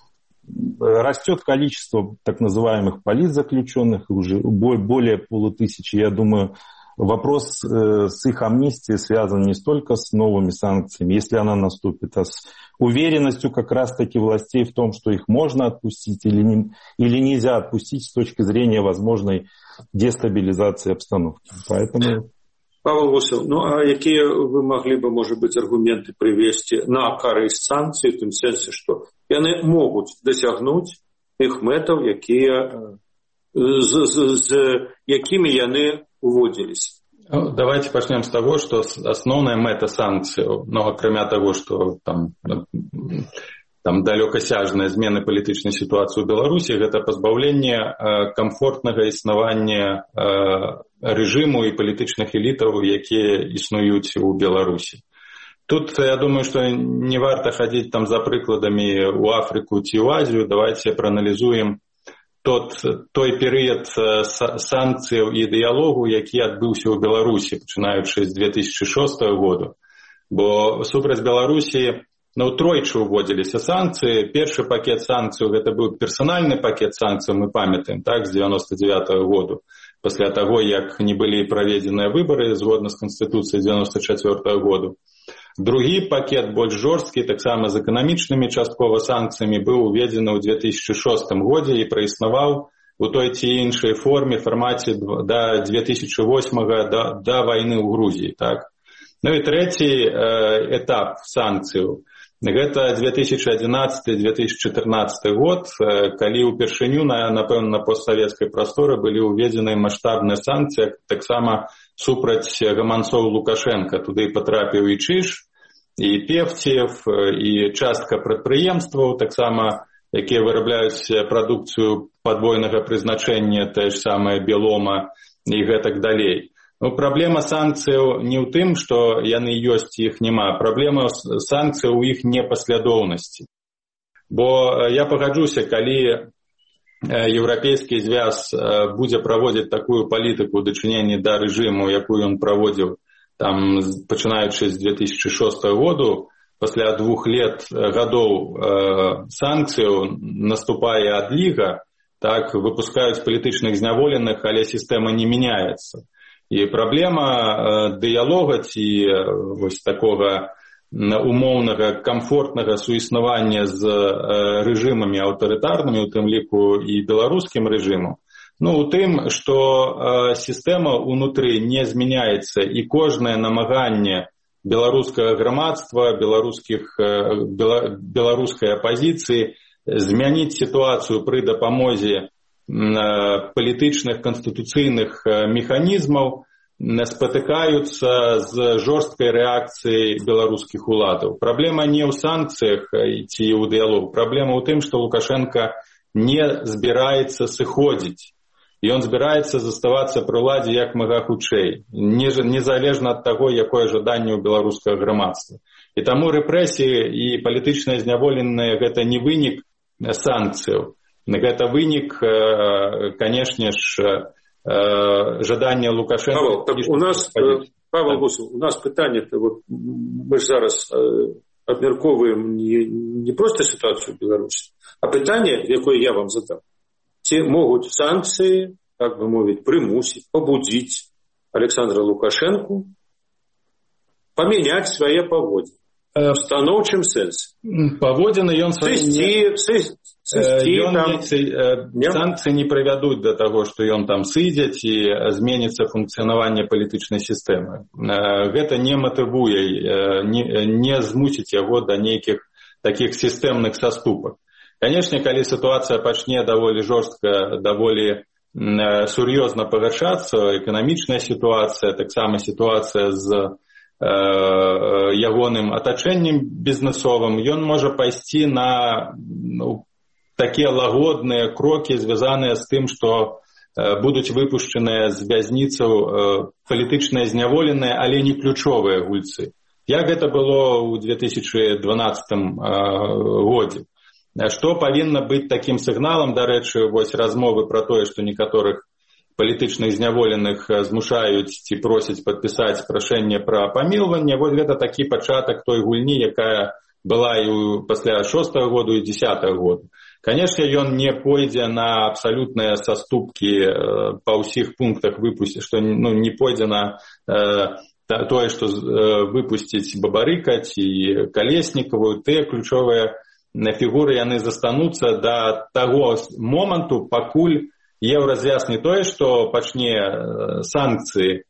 Speaker 6: Растет количество так называемых политзаключенных, уже более полутысячи, я думаю. Вопрос с их амнистией связан не столько с новыми санкциями, если она наступит, а с уверенностью как раз-таки властей в том, что их можно отпустить или, не, или нельзя отпустить с точки зрения возможной дестабилизации обстановки. Поэтому...
Speaker 5: Павел Гусев, ну а какие вы могли бы, может быть, аргументы привести на користь санкций, в том смысле, что они могут досягнуть их метов, якія, з, з, з якими они уводились.
Speaker 7: Ну, давайте начнем с того, что основная мета санкций, ну, кроме того, что там, там далекосяжная змена палітычнай ситуации в Беларуси, это позбавление э, комфортного існавання э, режиму и палітычных элитов, якія існуюць у Беларуси. Тут, я думаю, что не варто ходить там за прикладами у Африку ці у Азию. Давайте проанализуем Тот, той перыяд санкцыяў і дыялогу, які адбыўся ў Беларусі, пачынаючы з две тысячи шостого года. Бо супраць Беларусі, ну, тройчы ўводзіліся санкцыі. Першы пакет санкцыяў, гэта быў персанальны пакет санкцыяў, мы памятаем, так, з девяносто девятого года. Пасля таго, як не былі праведзеныя выбары, згодна з Канстытуцыяй девяносто четвёртого года. Другі пакет, больш жорсткі, таксама з эканамічнымі часткова санкцыямі, быў уведзены ў две тысячи шостым годзе і праіснаваў у той ці іншай форме, фармаце да две тысячи восьмого, да, да вайны ў Грузіі. Так? Ну і трэці э, этап санкцыяў. Гэта две тысячи одиннадцатый — две тысячи четырнадцатый год, э, калі ўпершыню, на, напэўна, на постсавецкай прасторы былі ўведзены маштабныя санкцыі, таксама супраць гаманцоў Лукашенка. Туды патрапіў і Чыж, і Певцев, і частка прадпрыемстваў, таксама, якія вырабляюць прадукцыю падвойнага прызначэння, тая ж самая Белома і гэтак далей. Ну, праблема санкцыяў не ў тым, што яны ёсць, іх няма. Праблема санкцыяў у іх непаслядоўнасці. Бо я пагаджуся, калі Еўрапейскі звяз будзе праводзіць такую палітыку ў дачыненні да рэжыму, якую ён праводзіў там, пачынаючы з две тысячи шостого года, пасля двух лет гадоў э, санкцыяў наступае адліга, так, выпускаюць палітычных зняволеных, але сістэма не мяняецца. І праблема э, дыялога ці э, вось такога умоўнага камфортнага суіснавання з э, рэжымамі аўтарытарнымі, у тым ліку і беларускім рэжымам, ну, у тым, што э, сістэма ўнутры не змяняецца, і кожнае намаганне беларускага грамадства, беларускіх, беларускай апазіцыі, змяніць сітуацыю пры дапамозе палітычных канстытуцыйных механізмаў, спатыкаюцца з жорсткай рэакцыяй беларускіх уладаў. Праблема не ў санкцыях ці ў дыялогу, праблема ў тым, што Лукашенко не збіраецца сыходзіць. І ён збіраецца заставацца пры ўладзе як мага хутчэй, незалежна ад таго, якое жаданне ў беларускага грамадства. І таму рэпрэсіі і палітычныя зняволеныя гэта не вынік санкцыяў, гэта вынік, канешне ж, жадання Лукашенко.
Speaker 5: Павел, так у нас, Павел Гусев, у нас питання, вот, ми ж зараз обмірковуємо не, не просто ситуацію в Білорусі, а питання, яке я вам задав. Ці можуть санкції, так би мовити, примусити, побудити Олександра Лукашенку поміняти своє поводження. В становчым сэнсе.
Speaker 7: Паводзіны ён
Speaker 5: сысці, сысці, там...
Speaker 7: санкцыі не прывядуць да таго, што ён там сыдзе ці зменіцца функцыянаванне палітычнай сістэмы. Гэта не матывуе, не, не змусіць яго да нейкіх такіх сістэмных саступак. Канешне, калі сітуацыя пачне даволі жорстка, даволі сур'ёзна пагаршацца, эканамічная сітуацыя, таксама сітуацыя з ягоным атачэннем бізнесовым, ён можа пайсці на ну, такія лагодныя крокі, звязаныя з тым, што будуць выпушчаныя з вязніцаў палітычныя зняволеныя, але не ключовыя гульцы. Як гэта было ў две тысячы дванаццатым годзе. Што павінна быць такім сігналам, дарэчы, вось размовы пра тое, што некаторых палітычных зняволеных змушаюць ці просяць падпісаць прашэнне пра памілаванне. Вот гэта такі пачатак той гульні, якая была і пасля шостага году і дзесятага году. Канешне, ён не пойдзе на абсалютныя саступкі па ўсіх пунктах выпусці, што ну, не пойдзе на э, тое, што выпусціць Бабарыка ці Калеснікаву. Тыя ключовыя фігуры яны застануцца да таго моманту, пакуль еўразвяз не тое, што пачне санкцыі э,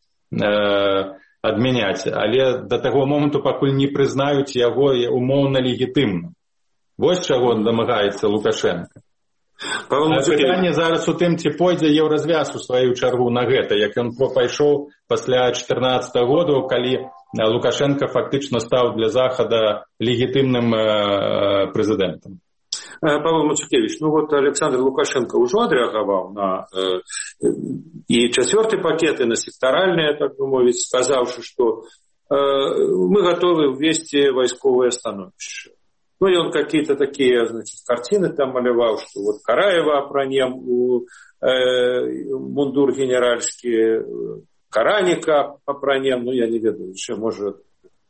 Speaker 7: адмяняць, але да таго моманту, пакуль не прызнаюць яго умоўна легітымна. Вось чаго дамагаецца Лукашенко. Пытанне зараз у тым, ці пойдзе еўразвяз у сваю чаргу на гэта, як ён пайшоў пасля чатырнаццатага году, калі Лукашенко фактычна стаў для Захада легітымным э, прэзідэнтам.
Speaker 5: Павел Мацукевич, ну вот Александр Лукашенко уже отреагировал на э, и четвертый пакет, и на секторальные, так бы мовить, сказавши, что э, мы готовы ввести войсковое становище. Ну и он какие-то такие, значит, картины там малевал, что вот Караева опранем, у, э, мундур генеральский, Караника опранем, ну я не ведаю, еще может,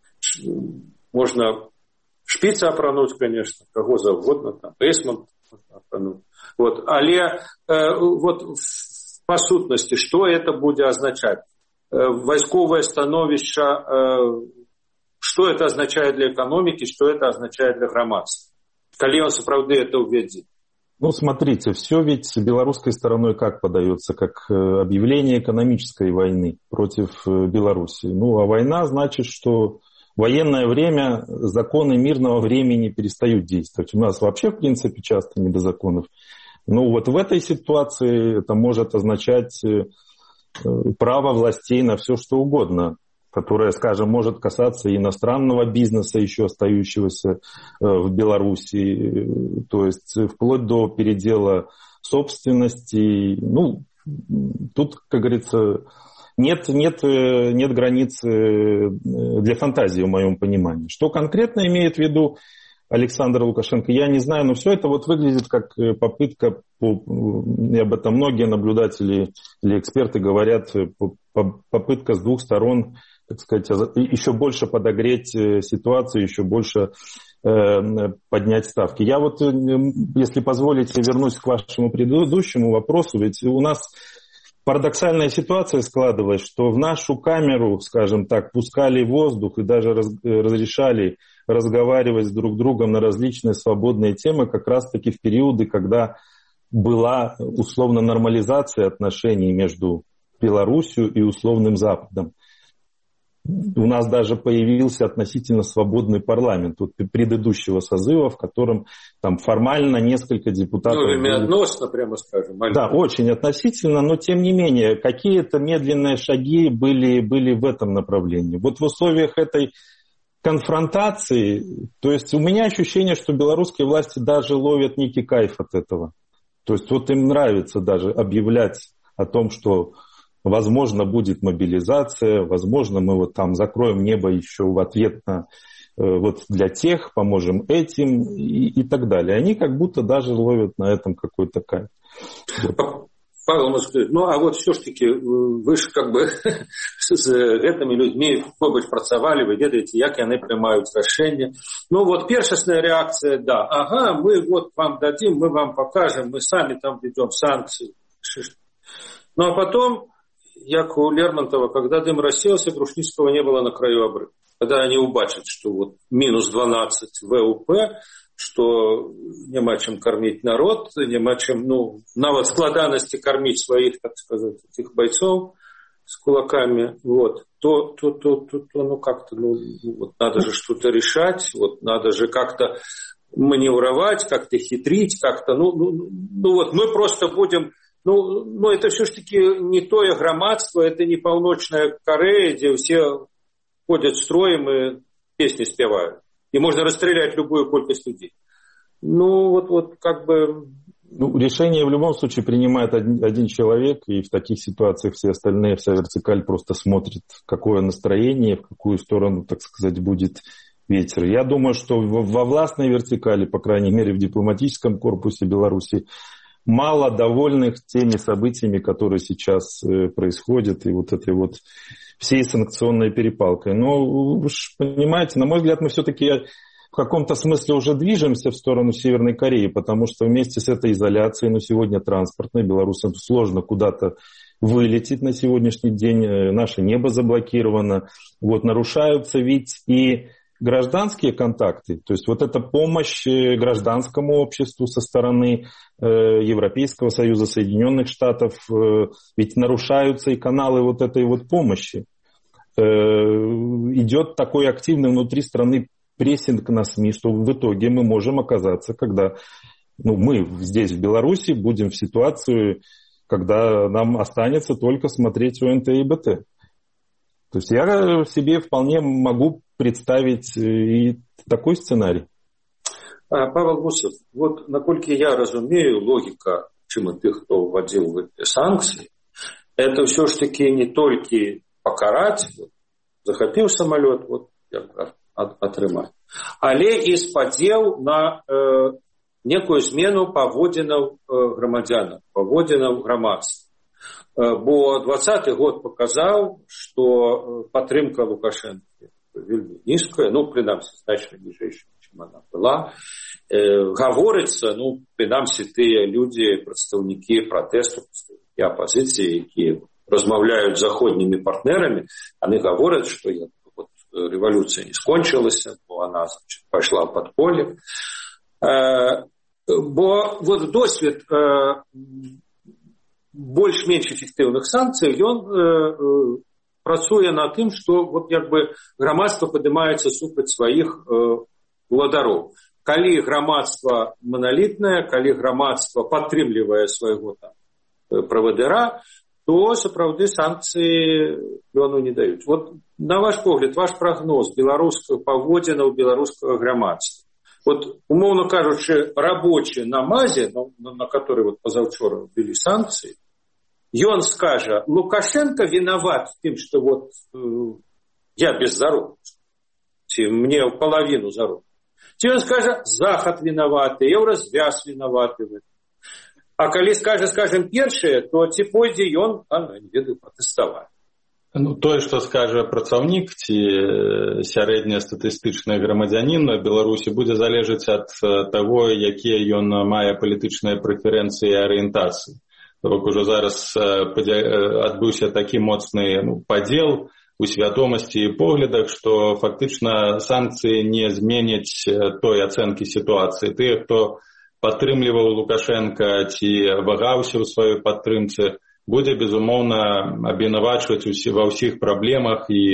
Speaker 5: можно... Шпица апрануть, конечно, кого завгодно, там, Эйсман апрануть. Вот. Але э, вот по сутности, что это будет означать? Э, войсковое становище, э, что это означает для экономики, что это означает для громадства? Коли он справді это увидит?
Speaker 6: Ну, смотрите, все ведь с белорусской стороной как подается? Как объявление экономической войны против Беларуси. Ну, а война значит, что в военное время законы мирного времени перестают действовать. У нас вообще, в принципе, часто не до законов. Ну вот в этой ситуации это может означать право властей на все, что угодно, которое, скажем, может касаться иностранного бизнеса, еще остающегося в Беларуси, то есть вплоть до передела собственности. Ну, тут, как говорится... Нет, нет, нет границ для фантазии, в моем понимании. Что конкретно имеет в виду Александр Лукашенко, я не знаю, но все это вот выглядит как попытка, и об этом многие наблюдатели или эксперты говорят, попытка с двух сторон, так сказать, еще больше подогреть ситуацию, еще больше поднять ставки. Я вот, если позволите, вернусь к вашему предыдущему вопросу, ведь у нас... Парадоксальная ситуация складывалась, что в нашу камеру, скажем так, пускали воздух и даже раз, разрешали разговаривать с друг другом на различные свободные темы как раз-таки в периоды, когда была условно нормализация отношений между Беларусью и условным Западом. у нас даже появился относительно свободный парламент вот предыдущего созыва, в котором там формально несколько депутатов...
Speaker 5: Ну, или относно, прямо скажем.
Speaker 6: Да, очень относительно, но тем не менее, какие-то медленные шаги были, были в этом направлении. Вот в условиях этой конфронтации, то есть у меня ощущение, что белорусские власти даже ловят некий кайф от этого. То есть вот им нравится даже объявлять о том, что возможно будет мобилизация, возможно мы вот там закроем небо еще в ответ на вот для тех, поможем этим и, и так далее. Они как будто даже ловят на этом какой-то кайф. Вот.
Speaker 5: Павел Москвич, ну а вот все-таки вы же как бы с этими людьми побач працавали, вы ведаете, как они принимают решения. Ну вот першасная реакция, да, ага, мы вот вам дадим, мы вам покажем, мы сами там ведем санкции. Ну а потом, как у Лермонтова, когда дым рассеялся, Грушницкого не было на краю обрыва. Когда они убачат, что вот минус двенадцать ВУП, что нема чем кормить народ, нема чем, ну, нават складанности кормить своих, так сказать, этих бойцов с кулаками, вот, то, то, то, то, то ну, как-то, ну, вот, надо же что-то решать, вот, надо же как-то маневровать, как-то хитрить, как-то, ну, ну, ну, вот, мы просто будем, ну, ну, это все-таки не тое громадство, это не полночная Корея, где все ходят строем и песни спевают. И можно расстрелять любую колькость людей. Ну, вот, вот как бы...
Speaker 6: Ну, решение в любом случае принимает один, один человек, и в таких ситуациях все остальные, вся вертикаль просто смотрит, какое настроение, в какую сторону, так сказать, будет ветер. Я думаю, что во властной вертикали, по крайней мере, в дипломатическом корпусе Беларуси, мало довольных теми событиями, которые сейчас происходят, и вот этой вот всей санкционной перепалкой. Но, вы же понимаете, на мой взгляд, мы все-таки в каком-то смысле уже движемся в сторону Северной Кореи, потому что вместе с этой изоляцией, ну, сегодня транспортной, белорусам сложно куда-то вылететь на сегодняшний день, наше небо заблокировано, вот, нарушаются ведь и гражданские контакты, то есть вот эта помощь гражданскому обществу со стороны э, Европейского Союза, Соединенных Штатов, э, ведь нарушаются и каналы вот этой вот помощи. Э, идет такой активный внутри страны прессинг на СМИ, что в итоге мы можем оказаться, когда ну, мы здесь в Беларуси будем в ситуации, когда нам останется только смотреть ОНТ и БТ. То есть я себе вполне могу представить и такой сценарий.
Speaker 5: Павел Гусев, вот наколькі я разумею, логика, чым и тых, хто вводил в эти санкции, это все ж таки не только покарать, вот, захопил самолет, вот, атрымать, але и спадзел на э, некую змену паводзінаў э, грамадзянаў, паводзінаў грамадства. Бо двадцаты год показал, что падтрымка Лукашенко вельмі низкая, ну, принамсі, значна ніжэйшая, чым она была. Э, гаворыцца, ну, принамсі, тыя людзі, прадстаўнікі пратэсту, прадстаўнікі апазіцыі, якія размаўляюць з заходнімі партнерамі, яны гавораць, што вот, рэвалюцыя не скончылася, бо она, значит, пайшла ў падполле. Э, бо вот досвед э, больш-менш эфектыўных санкцый, ён э, э, працуе на тым, што вот, як бы, грамадства падымаецца супраць сваіх э, уладароў. Калі грамадства маналітнае, калі грамадства падтрымлівае свайго там правадыра, то сапраўды санкцыі лёну не даюць. Вот на ваш погляд, ваш прагноз беларускага паводзінаў беларускага грамадства. Вот, умоўно кажучы, рабочий на МАЗе, на, на который вот позавчора ввели санкции, ён скажа, Лукашенко виноват в том, что вот э, я без заробітку, ці мне половину заробітку. Ці он скажа, Захад виноваты, Еўразвяз виноваты. А калі скажа, скажем, першае, то ці пойдзе ён, а, ну, не ведаю, пратэставаць.
Speaker 7: Ну, тое, што скажа працаўнік ці сярэднестатыстычны грамадзянін на Беларусі, будзе залежаць ад таго, якія ён мае палітычныя прэферэнцыі і арыентацыі. То бок ужо зараз адбыўся такі моцны ну, падзел у свядомасці і поглядах, што фактычна санкцыі не зменяць той ацэнкі сітуацыі. Тыя, хто падтрымліваў Лукашенка ці вагаўся ў сваёй падтрымцы, будзе, безумоўна, абвінавачваць ва ўсіх праблемах і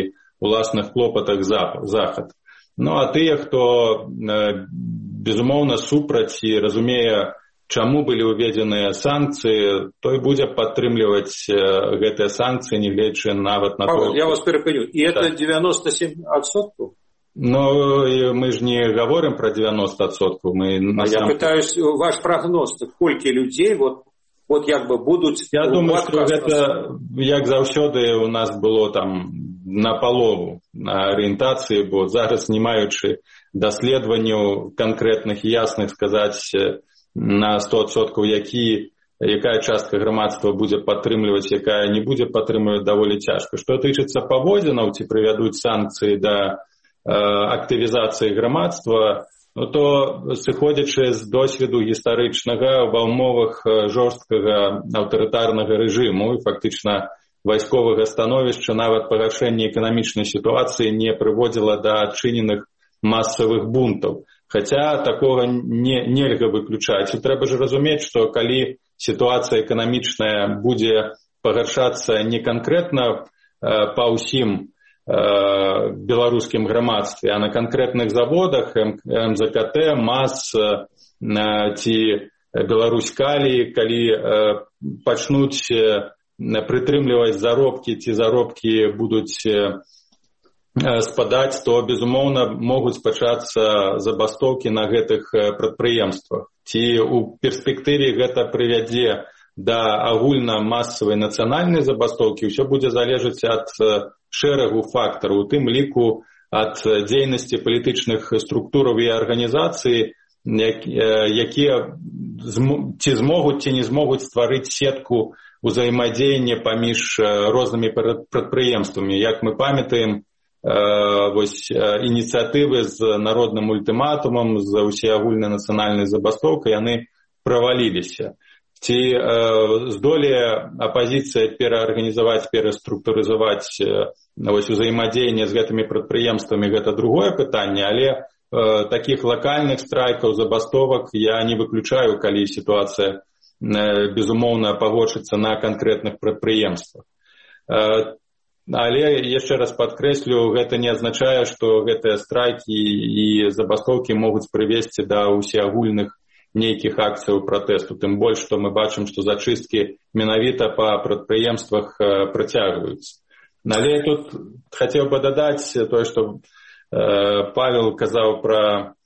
Speaker 7: уласных клопатах захад. Ну а тыя, хто безумоўна супраць і разумее, чаму былі ўведзеныя санкцыі, той будзе падтрымліваць гэтыя санкцыі, нягледзячы нават на
Speaker 5: то... Я вас перапыню. І это девяносто семь процентов?
Speaker 7: Ну, мы ж не говорим про девяносто процентов. Мы
Speaker 5: а я сам... пытаюсь, ваш прогноз, колькі людзей вот, вот як бы будуць...
Speaker 7: Я думаю, што гэта, як заўсёды, у нас было там на палову на арыентацыі, бо зараз не маючы даследаванняў канкрэтных і ясных сказаць на сто процентов, які, якая частка грамадства будзе падтрымліваць, якая не будзе падтрымліваць, даволі цяжка. Што тычыцца паводзінаў, ці прывядуць санкцыі да э, актывізацыі грамадства, ну то, сыходзячы з досведу гістарычнага ва ўмовах жорсткага аўтарытарнага рэжыму і фактычна вайсковага становішча, нават пагаршэнне эканамічнай сітуацыі не прыводзіла да адчыненых масавых бунтаў. Хаця такога не, нельга выключаць. І трэба ж разумець, што калі сітуацыя эканамічная будзе пагаршацца не канкрэтна э, па ўсім э, беларускім грамадстве, а на канкрэтных заводах эм зэ ка тэ, МАЗ э, ці Беларусь Калій, калі э, пачнуць э, прытрымліваць заробкі, ці заробкі будуць э, спадаць, то, безумоўна, могуць пачацца забастоўкі на гэтых прадпрыемствах. Ці ў перспектыве гэта прывядзе да агульна-масавай нацыянальнай забастоўкі, ўсё будзе залежаць ад шэрагу фактараў, у тым ліку ад дзейнасці палітычных структураў і арганізацый, якія ці змогуць, ці не змогуць стварыць сетку ўзаемадзеяння паміж рознымі прадпрыемствамі. Як мы памятаем, вось ініцыятывы з народным ультыматумам, з усеагульнай нацыянальнай забастоўкай, яны праваліліся. Ці э, здолее апазіцыя пераарганізаваць, пераструктурызаваць э, вось узаемадзеянне з гэтымі прадпрыемствамі, гэта другое пытанне, але э, такіх лакальных страйкаў, забастовак я не выключаю, калі сітуацыя э, безумоўна пагоршыцца на канкрэтных прадпрыемствах. Э, Але, яшчэ раз падкрэслю, гэта не азначае, што гэтыя страйкі і забастоўкі могуць прывесці да ўсеагульных нейкіх акцыяў пратэсту. Тым больш, што мы бачым, што зачысткі менавіта па прадпрыемствах працягваюцца. Але тут хацеў бы дадаць тое, што э, Павел казаў пра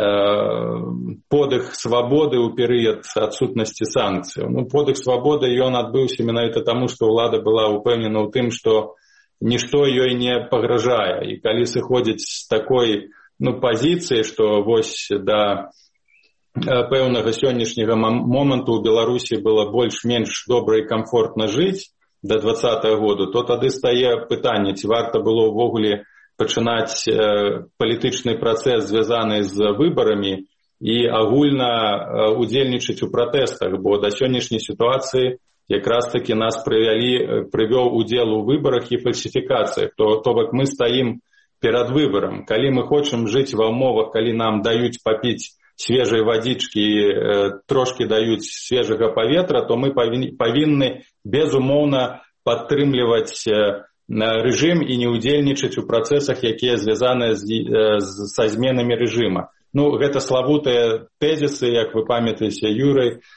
Speaker 7: э, подых свабоды ў перыяд адсутнасці санкцыяў. Ну, подых свабоды ён адбыўся менавіта таму, што ўлада была ўпэўнена ў тым, што нішто ёй не пагражае. І калі сыходзіць з такой ну, пазіцыі, што вось да пэўнага сённяшняга моманту ў Беларусі было больш-менш добра і камфортна жыць да двадцатага году, то тады стае пытанне, ці варта было ўвогуле пачынаць палітычны працэс, звязаны з выбарамі, і агульна удзельнічаць у пратэстах, бо да сённяшняй сітуацыі якраз таки нас прывялі, прывёў удзел у выбарах і фальсіфікацыях. То, то бок мы стаім перад выбарам. Калі мы хочам жыць ва ўмовах, калі нам даюць папіць свежай вадзічкі, трошкі даюць свежага паветра, то мы павінны безумоўна падтрымліваць рэжым і не ўдзельнічаць у працэсах, якія звязаныя са зменамі рэжыма. Ну, гэта славутыя тэзісы, як вы памятаеце, Юрый,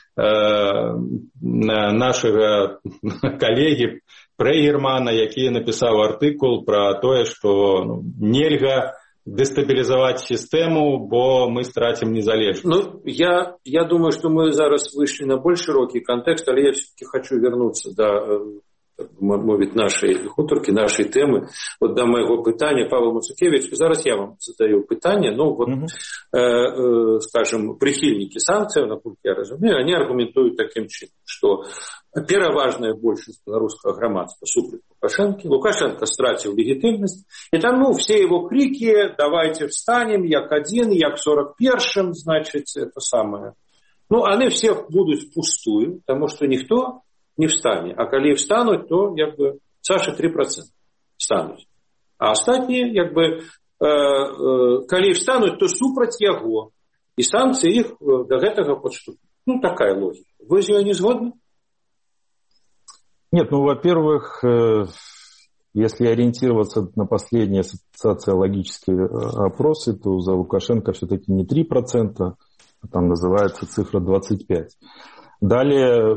Speaker 7: нашага калегі Прэгермана, які напісаў артыкул пра тое, што ну, нельга дэстабілізаваць сістэму, бо мы страцім незалежнасць.
Speaker 5: Ну, я, я думаю, што мы зараз выйшлі на больш шырокі кантэкст, але я все-таки хочу вернуцца да мовіць нашай гутаркі, нашай тэмы. Вот да майго пытання, Павел Мацукевич, зараз я вам задаю пытанне, ну, вот, mm-hmm. э, э, скажем, прихильники санкций, наколькі я разумею, они аргументуют таким чином, что пераважная большасць беларускага грамадства супраць Лукашэнкі. Лукашенко стратил легитимность, и там, ну, все его крики, давайте встанем, як один, як сорок первым, значит, это самое. Ну, они все будут впустую, потому что никто не встане. А калі встануть, то як бы Саша три процента встануть. А астатнія як бы э, э, калі встануть, то супраць яго. І санкцыі іх да гэтага падштурмуюць. Ну, такая логика. Вы з ёй не згодны?
Speaker 6: Нет, ну, во-первых, Если ориентироваться на последние социологические опросы, то за Лукашенко все-таки не три процента, а там называется цифра двадцать пять процентов. Далее,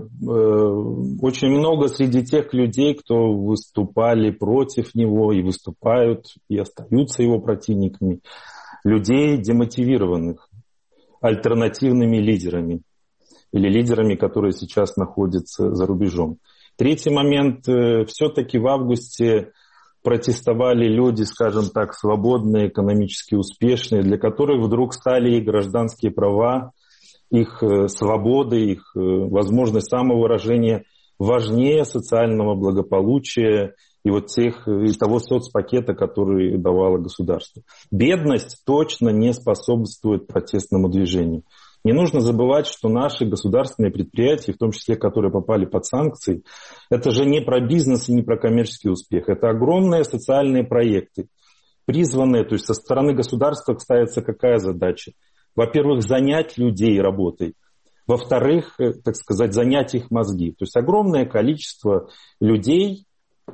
Speaker 6: очень много среди тех людей, кто выступали против него и выступают, и остаются его противниками, людей демотивированных альтернативными лидерами или лидерами, которые сейчас находятся за рубежом. Третий момент. Все-таки в августе протестовали люди, скажем так, свободные, экономически успешные, для которых вдруг стали их гражданские права, их свободы, их возможность самовыражения важнее социального благополучия и вот тех, и того соцпакета, который давало государство. Бедность точно не способствует протестному движению. Не нужно забывать, что наши государственные предприятия, в том числе, которые попали под санкции, это же не про бизнес и не про коммерческий успех. Это огромные социальные проекты, призванные, то есть со стороны государства ставится какая задача? Во-первых, занять людей работой. Во-вторых, так сказать, занять их мозги. То есть огромное количество людей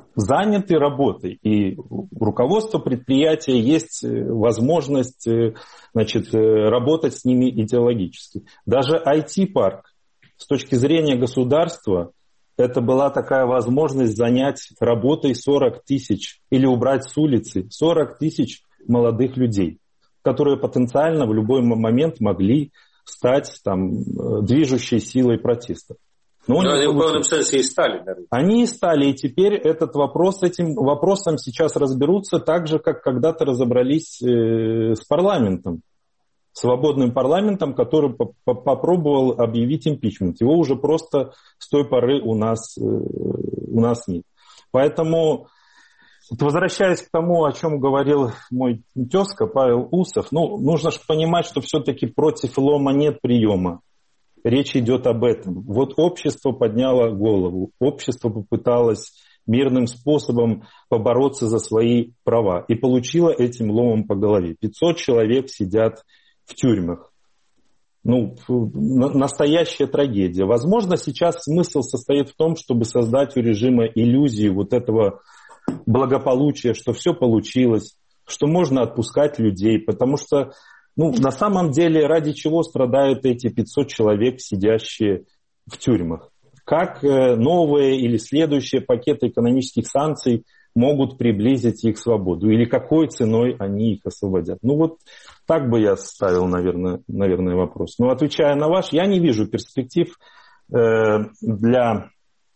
Speaker 6: заняты работой. И у руководства предприятия есть возможность, значит, работать с ними идеологически. Даже ай ти-парк с точки зрения государства это была такая возможность занять работой сорок тысяч или убрать с улицы сорок тысяч молодых людей, которые потенциально в любой момент могли стать там, движущей силой протеста. Но
Speaker 5: они в полном смысле и стали. Наверное.
Speaker 6: Они и стали, и теперь этот вопрос, этим вопросом сейчас разберутся так же, как когда-то разобрались э, с парламентом, свободным парламентом, который попробовал объявить импичмент. Его уже просто с той поры у нас, э, у нас нет. Поэтому... Возвращаясь к тому, о чем говорил мой тезка Павел Усов, ну, нужно же понимать, что все-таки против лома нет приема. Речь идет об этом. Вот общество подняло голову, общество попыталось мирным способом побороться за свои права и получило этим ломом по голове. пятьсот человек сидят в тюрьмах. Ну, настоящая трагедия. Возможно, сейчас смысл состоит в том, чтобы создать у режима иллюзию вот этого благополучия, что все получилось, что можно отпускать людей, потому что ну, на самом деле ради чего страдают эти пятьсот человек, сидящие в тюрьмах? Как новые или следующие пакеты экономических санкций могут приблизить их свободу? Или какой ценой они их освободят? Ну вот так бы я ставил, наверное, наверное вопрос. Но отвечая на ваш, я не вижу перспектив э, для...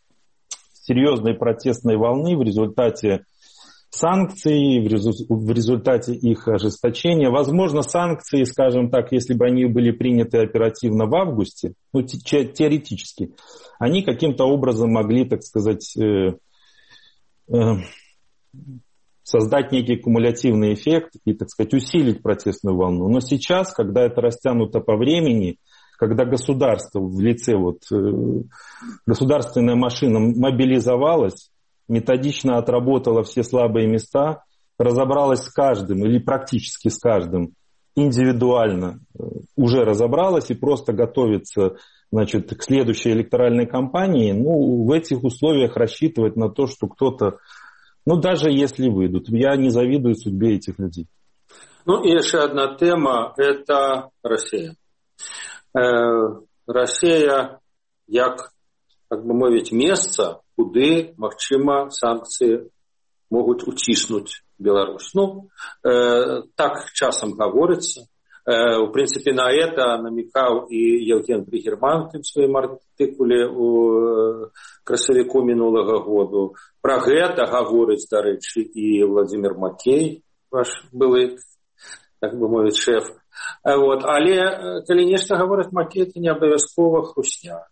Speaker 6: серьезной протестной волны в результате санкций, в результате их ожесточения. Возможно, санкции, скажем так, если бы они были приняты оперативно в августе, ну, теоретически, они каким-то образом могли, так сказать, создать некий кумулятивный эффект и, так сказать, усилить протестную волну. Но сейчас, когда это растянуто по времени, когда государство в лице, вот, государственная машина мобилизовалась, методично отработала все слабые места, разобралась с каждым или практически с каждым индивидуально, уже разобралась и просто готовится, значит, к следующей электоральной кампании, ну, в этих условиях рассчитывать на то, что кто-то, ну, даже если выйдут, я не завидую судьбе этих людей.
Speaker 5: Ну, и еще одна тема – это Россия. Россия, як, так бы мовить, место, куды, магчыма, санкции могут утиснуть Беларусь. Ну, э, так часом говорится. Э, в принципе, на это намекал и Евген Пригерман в своем артикуле у красавіку минулого года. Про это говорит, до речи, и Владимир Макей, ваш былый, так бы мовить, шеф. Вот. Але, калі нешта гавораць Макей, это не абавязкова хрусня.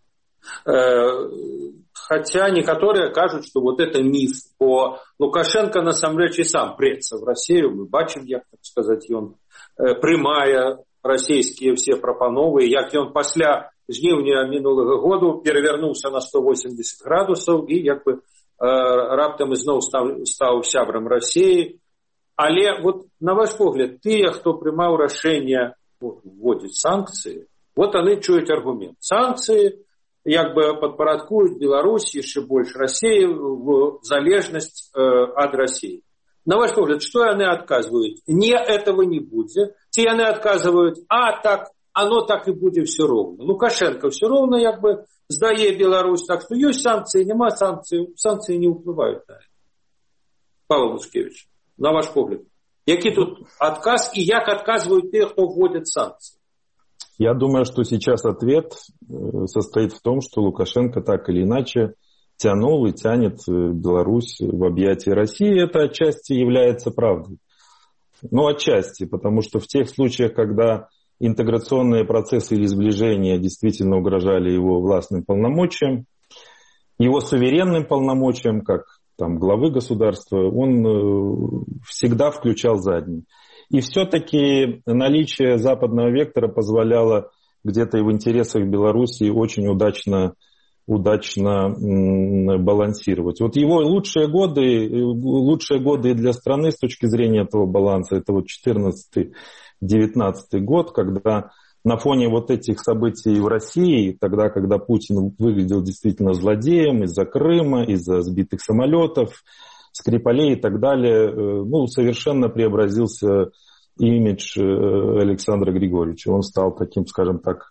Speaker 5: Хотя некоторые кажут, что вот это миф, бо Лукашенко насамрэч и сам преться в Россию, мы бачим, як, так сказать, он прымае расійскія все прапановы, як ён пасля жніўня мінулага году перавярнуўся на сто восемьдесят градусаў и як бы раптам ізноў стаў, стаў сябрам России. Але вот на ваш погляд, тыя, хто прымаў рашэнне вводзіць санкцыі, вот яны чуюць аргумент. Санкцыі як бы падпарадкуюць Беларусь яшчэ больш России в залежнасць э, ад России. На ваш погляд, что яны адказваюць? Не, этого не будзе. Ці яны адказваюць, а так, оно так и будет все ровно. Лукашенко все ровно як бы сдае Беларусь, так что есть санкции, нема санкций, санкции не уплывают на это. Павел Лускевич, на ваш погляд, який тут отказ и як отказывают те, кто вводит санкции?
Speaker 6: Я думаю, что сейчас ответ состоит в том, что Лукашенко так или иначе тянул и тянет Беларусь в объятия России. Это отчасти является правдой. Ну, отчасти, потому что в тех случаях, когда интеграционные процессы или сближения действительно угрожали его властным полномочиям, его суверенным полномочиям, как там, главы государства, он всегда включал задний. И все-таки наличие западного вектора позволяло где-то и в интересах Белоруссии очень удачно, удачно балансировать. Вот его лучшие годы, лучшие годы для страны с точки зрения этого баланса, это вот четырнадцатый-девятнадцатый год, когда на фоне вот этих событий в России, тогда, когда Путин выглядел действительно злодеем из-за Крыма, из-за сбитых самолетов, Скрипалей и так далее, ну, совершенно преобразился имидж Александра Григорьевича. Он стал таким, скажем так,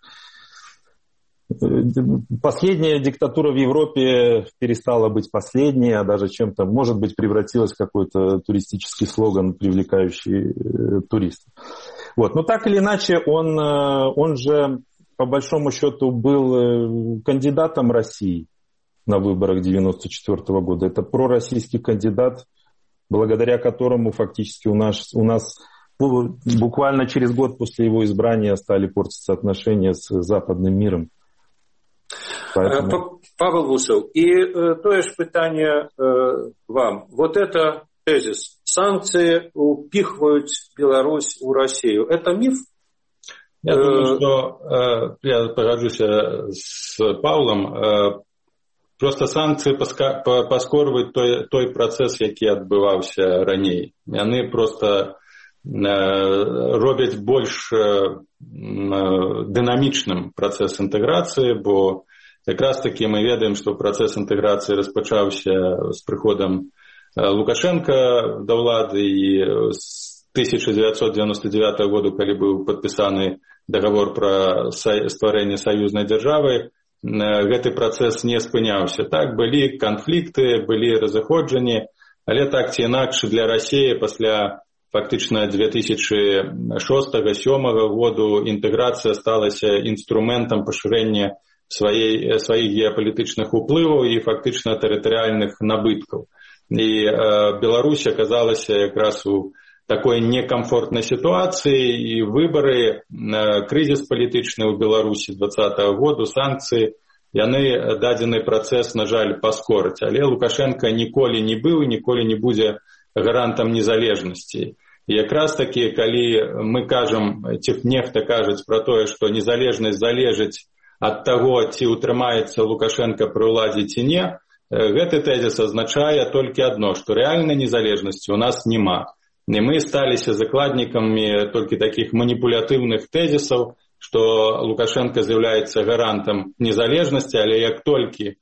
Speaker 6: последняя диктатура в Европе перестала быть последней, а даже чем-то, может быть, превратилась в какой-то туристический слоган, привлекающий туристов. Вот. Но так или иначе, он, он же, по большому счету, был кандидатом России на выборах девяносто четвёртого года. Это пророссийский кандидат, благодаря которому фактически у нас, у нас буквально через год после его избрания стали портиться отношения с западным миром.
Speaker 5: Поэтому... Павел Вусов, и э, то же питание э, вам. Вот это тезис. Санкции упихивают Беларусь в Россию. Это миф?
Speaker 7: Я думаю, что э, я погоджусь с Павлом. Э, просто санкции паскорваюць той, той працэс, які адбываўся раней. Яны просто э, робяць больш э, дынамічным працэс інтэграцыі, бо якраз таки мы ведаем, што працэс інтэграцыі распачаўся з прыходам Лукашенко да ўлады, і з тысяча девятьсот девяносто девятого года, калі быў падпісаны дагавор пра стварэнне саюзнай дзяржавы, гэты працэс не спыняўся. Так, былі канфлікты, былі разыходжанні, але так ці інакш для России пасля фактычна две тысячи шостого — две тысячи сёмого году інтэграцыя сталася інструментам пашырэння сваей, сваіх геапалітычных уплываў і фактычна тэрытарыяльных набыткаў. І э, Беларусь аказалася якраз у такой некомфортной ситуации, и выборы, э, кризис палітычны ў Беларусі двадцатого года, санкции, яны дадзены працэс, на жаль, паскорыць. Але Лукашенко ніколі не быў, ніколі не будзе гарантам незалежнасці. І якраз таки, калі мы кажам, ці нехта кажуць про тое, што незалежнасць залежыць ад таго, ці утрымаецца Лукашенко пры ўладзе ці не, гэты тэзіс азначае толькі адно, што рэальнай незалежнасці у нас няма. І мы сталіся закладнікамі толькі такіх маніпулятыўных тэзісаў, што Лукашенко з'яўляецца гарантам незалежнасці, але як толькі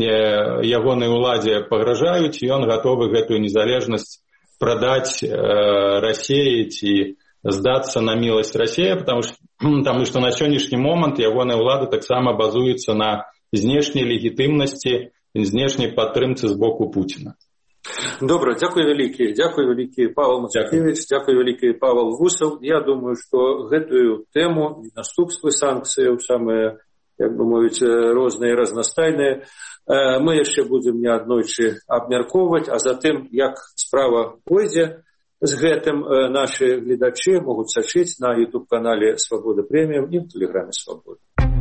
Speaker 7: ягонай уладзе пагражаюць, ён гатовы гэтую незалежнасць прадаць э, Расіі ці здацца на міласць Расіі, потому што, потому што на сённяшні момант ягоная ўлада таксама базуецца на знешняй легітымнасці, знешняй падтрымцы з боку Путіна.
Speaker 5: Добре, дякую вялікі. Дякую вялікі Павел Мацкевич, дякую вялікі Павел Вусов. Я думаю, што гэтую тэму наступствы санкцыяў самыя, як бы мовіць, розныя і разнастайныя, мы яшчэ будзем неаднойчы абмяркоўваць, а затым, як справа пойдзе з гэтым, нашы гледачы могуць сачыць на YouTube-канале «Свобода премиум» і в Телеграме «Свобода».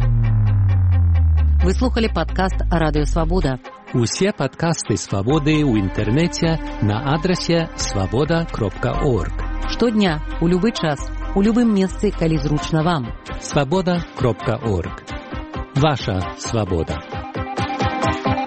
Speaker 4: Вы слухали падкаст «Радыё Свабода».
Speaker 8: Усе падкасты «Свабоды» ў інтэрнэце на адрасе свабода кропка орг.
Speaker 4: Штодня, у любы час, у любым месцы, калі зручна вам.
Speaker 8: свабода кропка орг. Ваша свабода.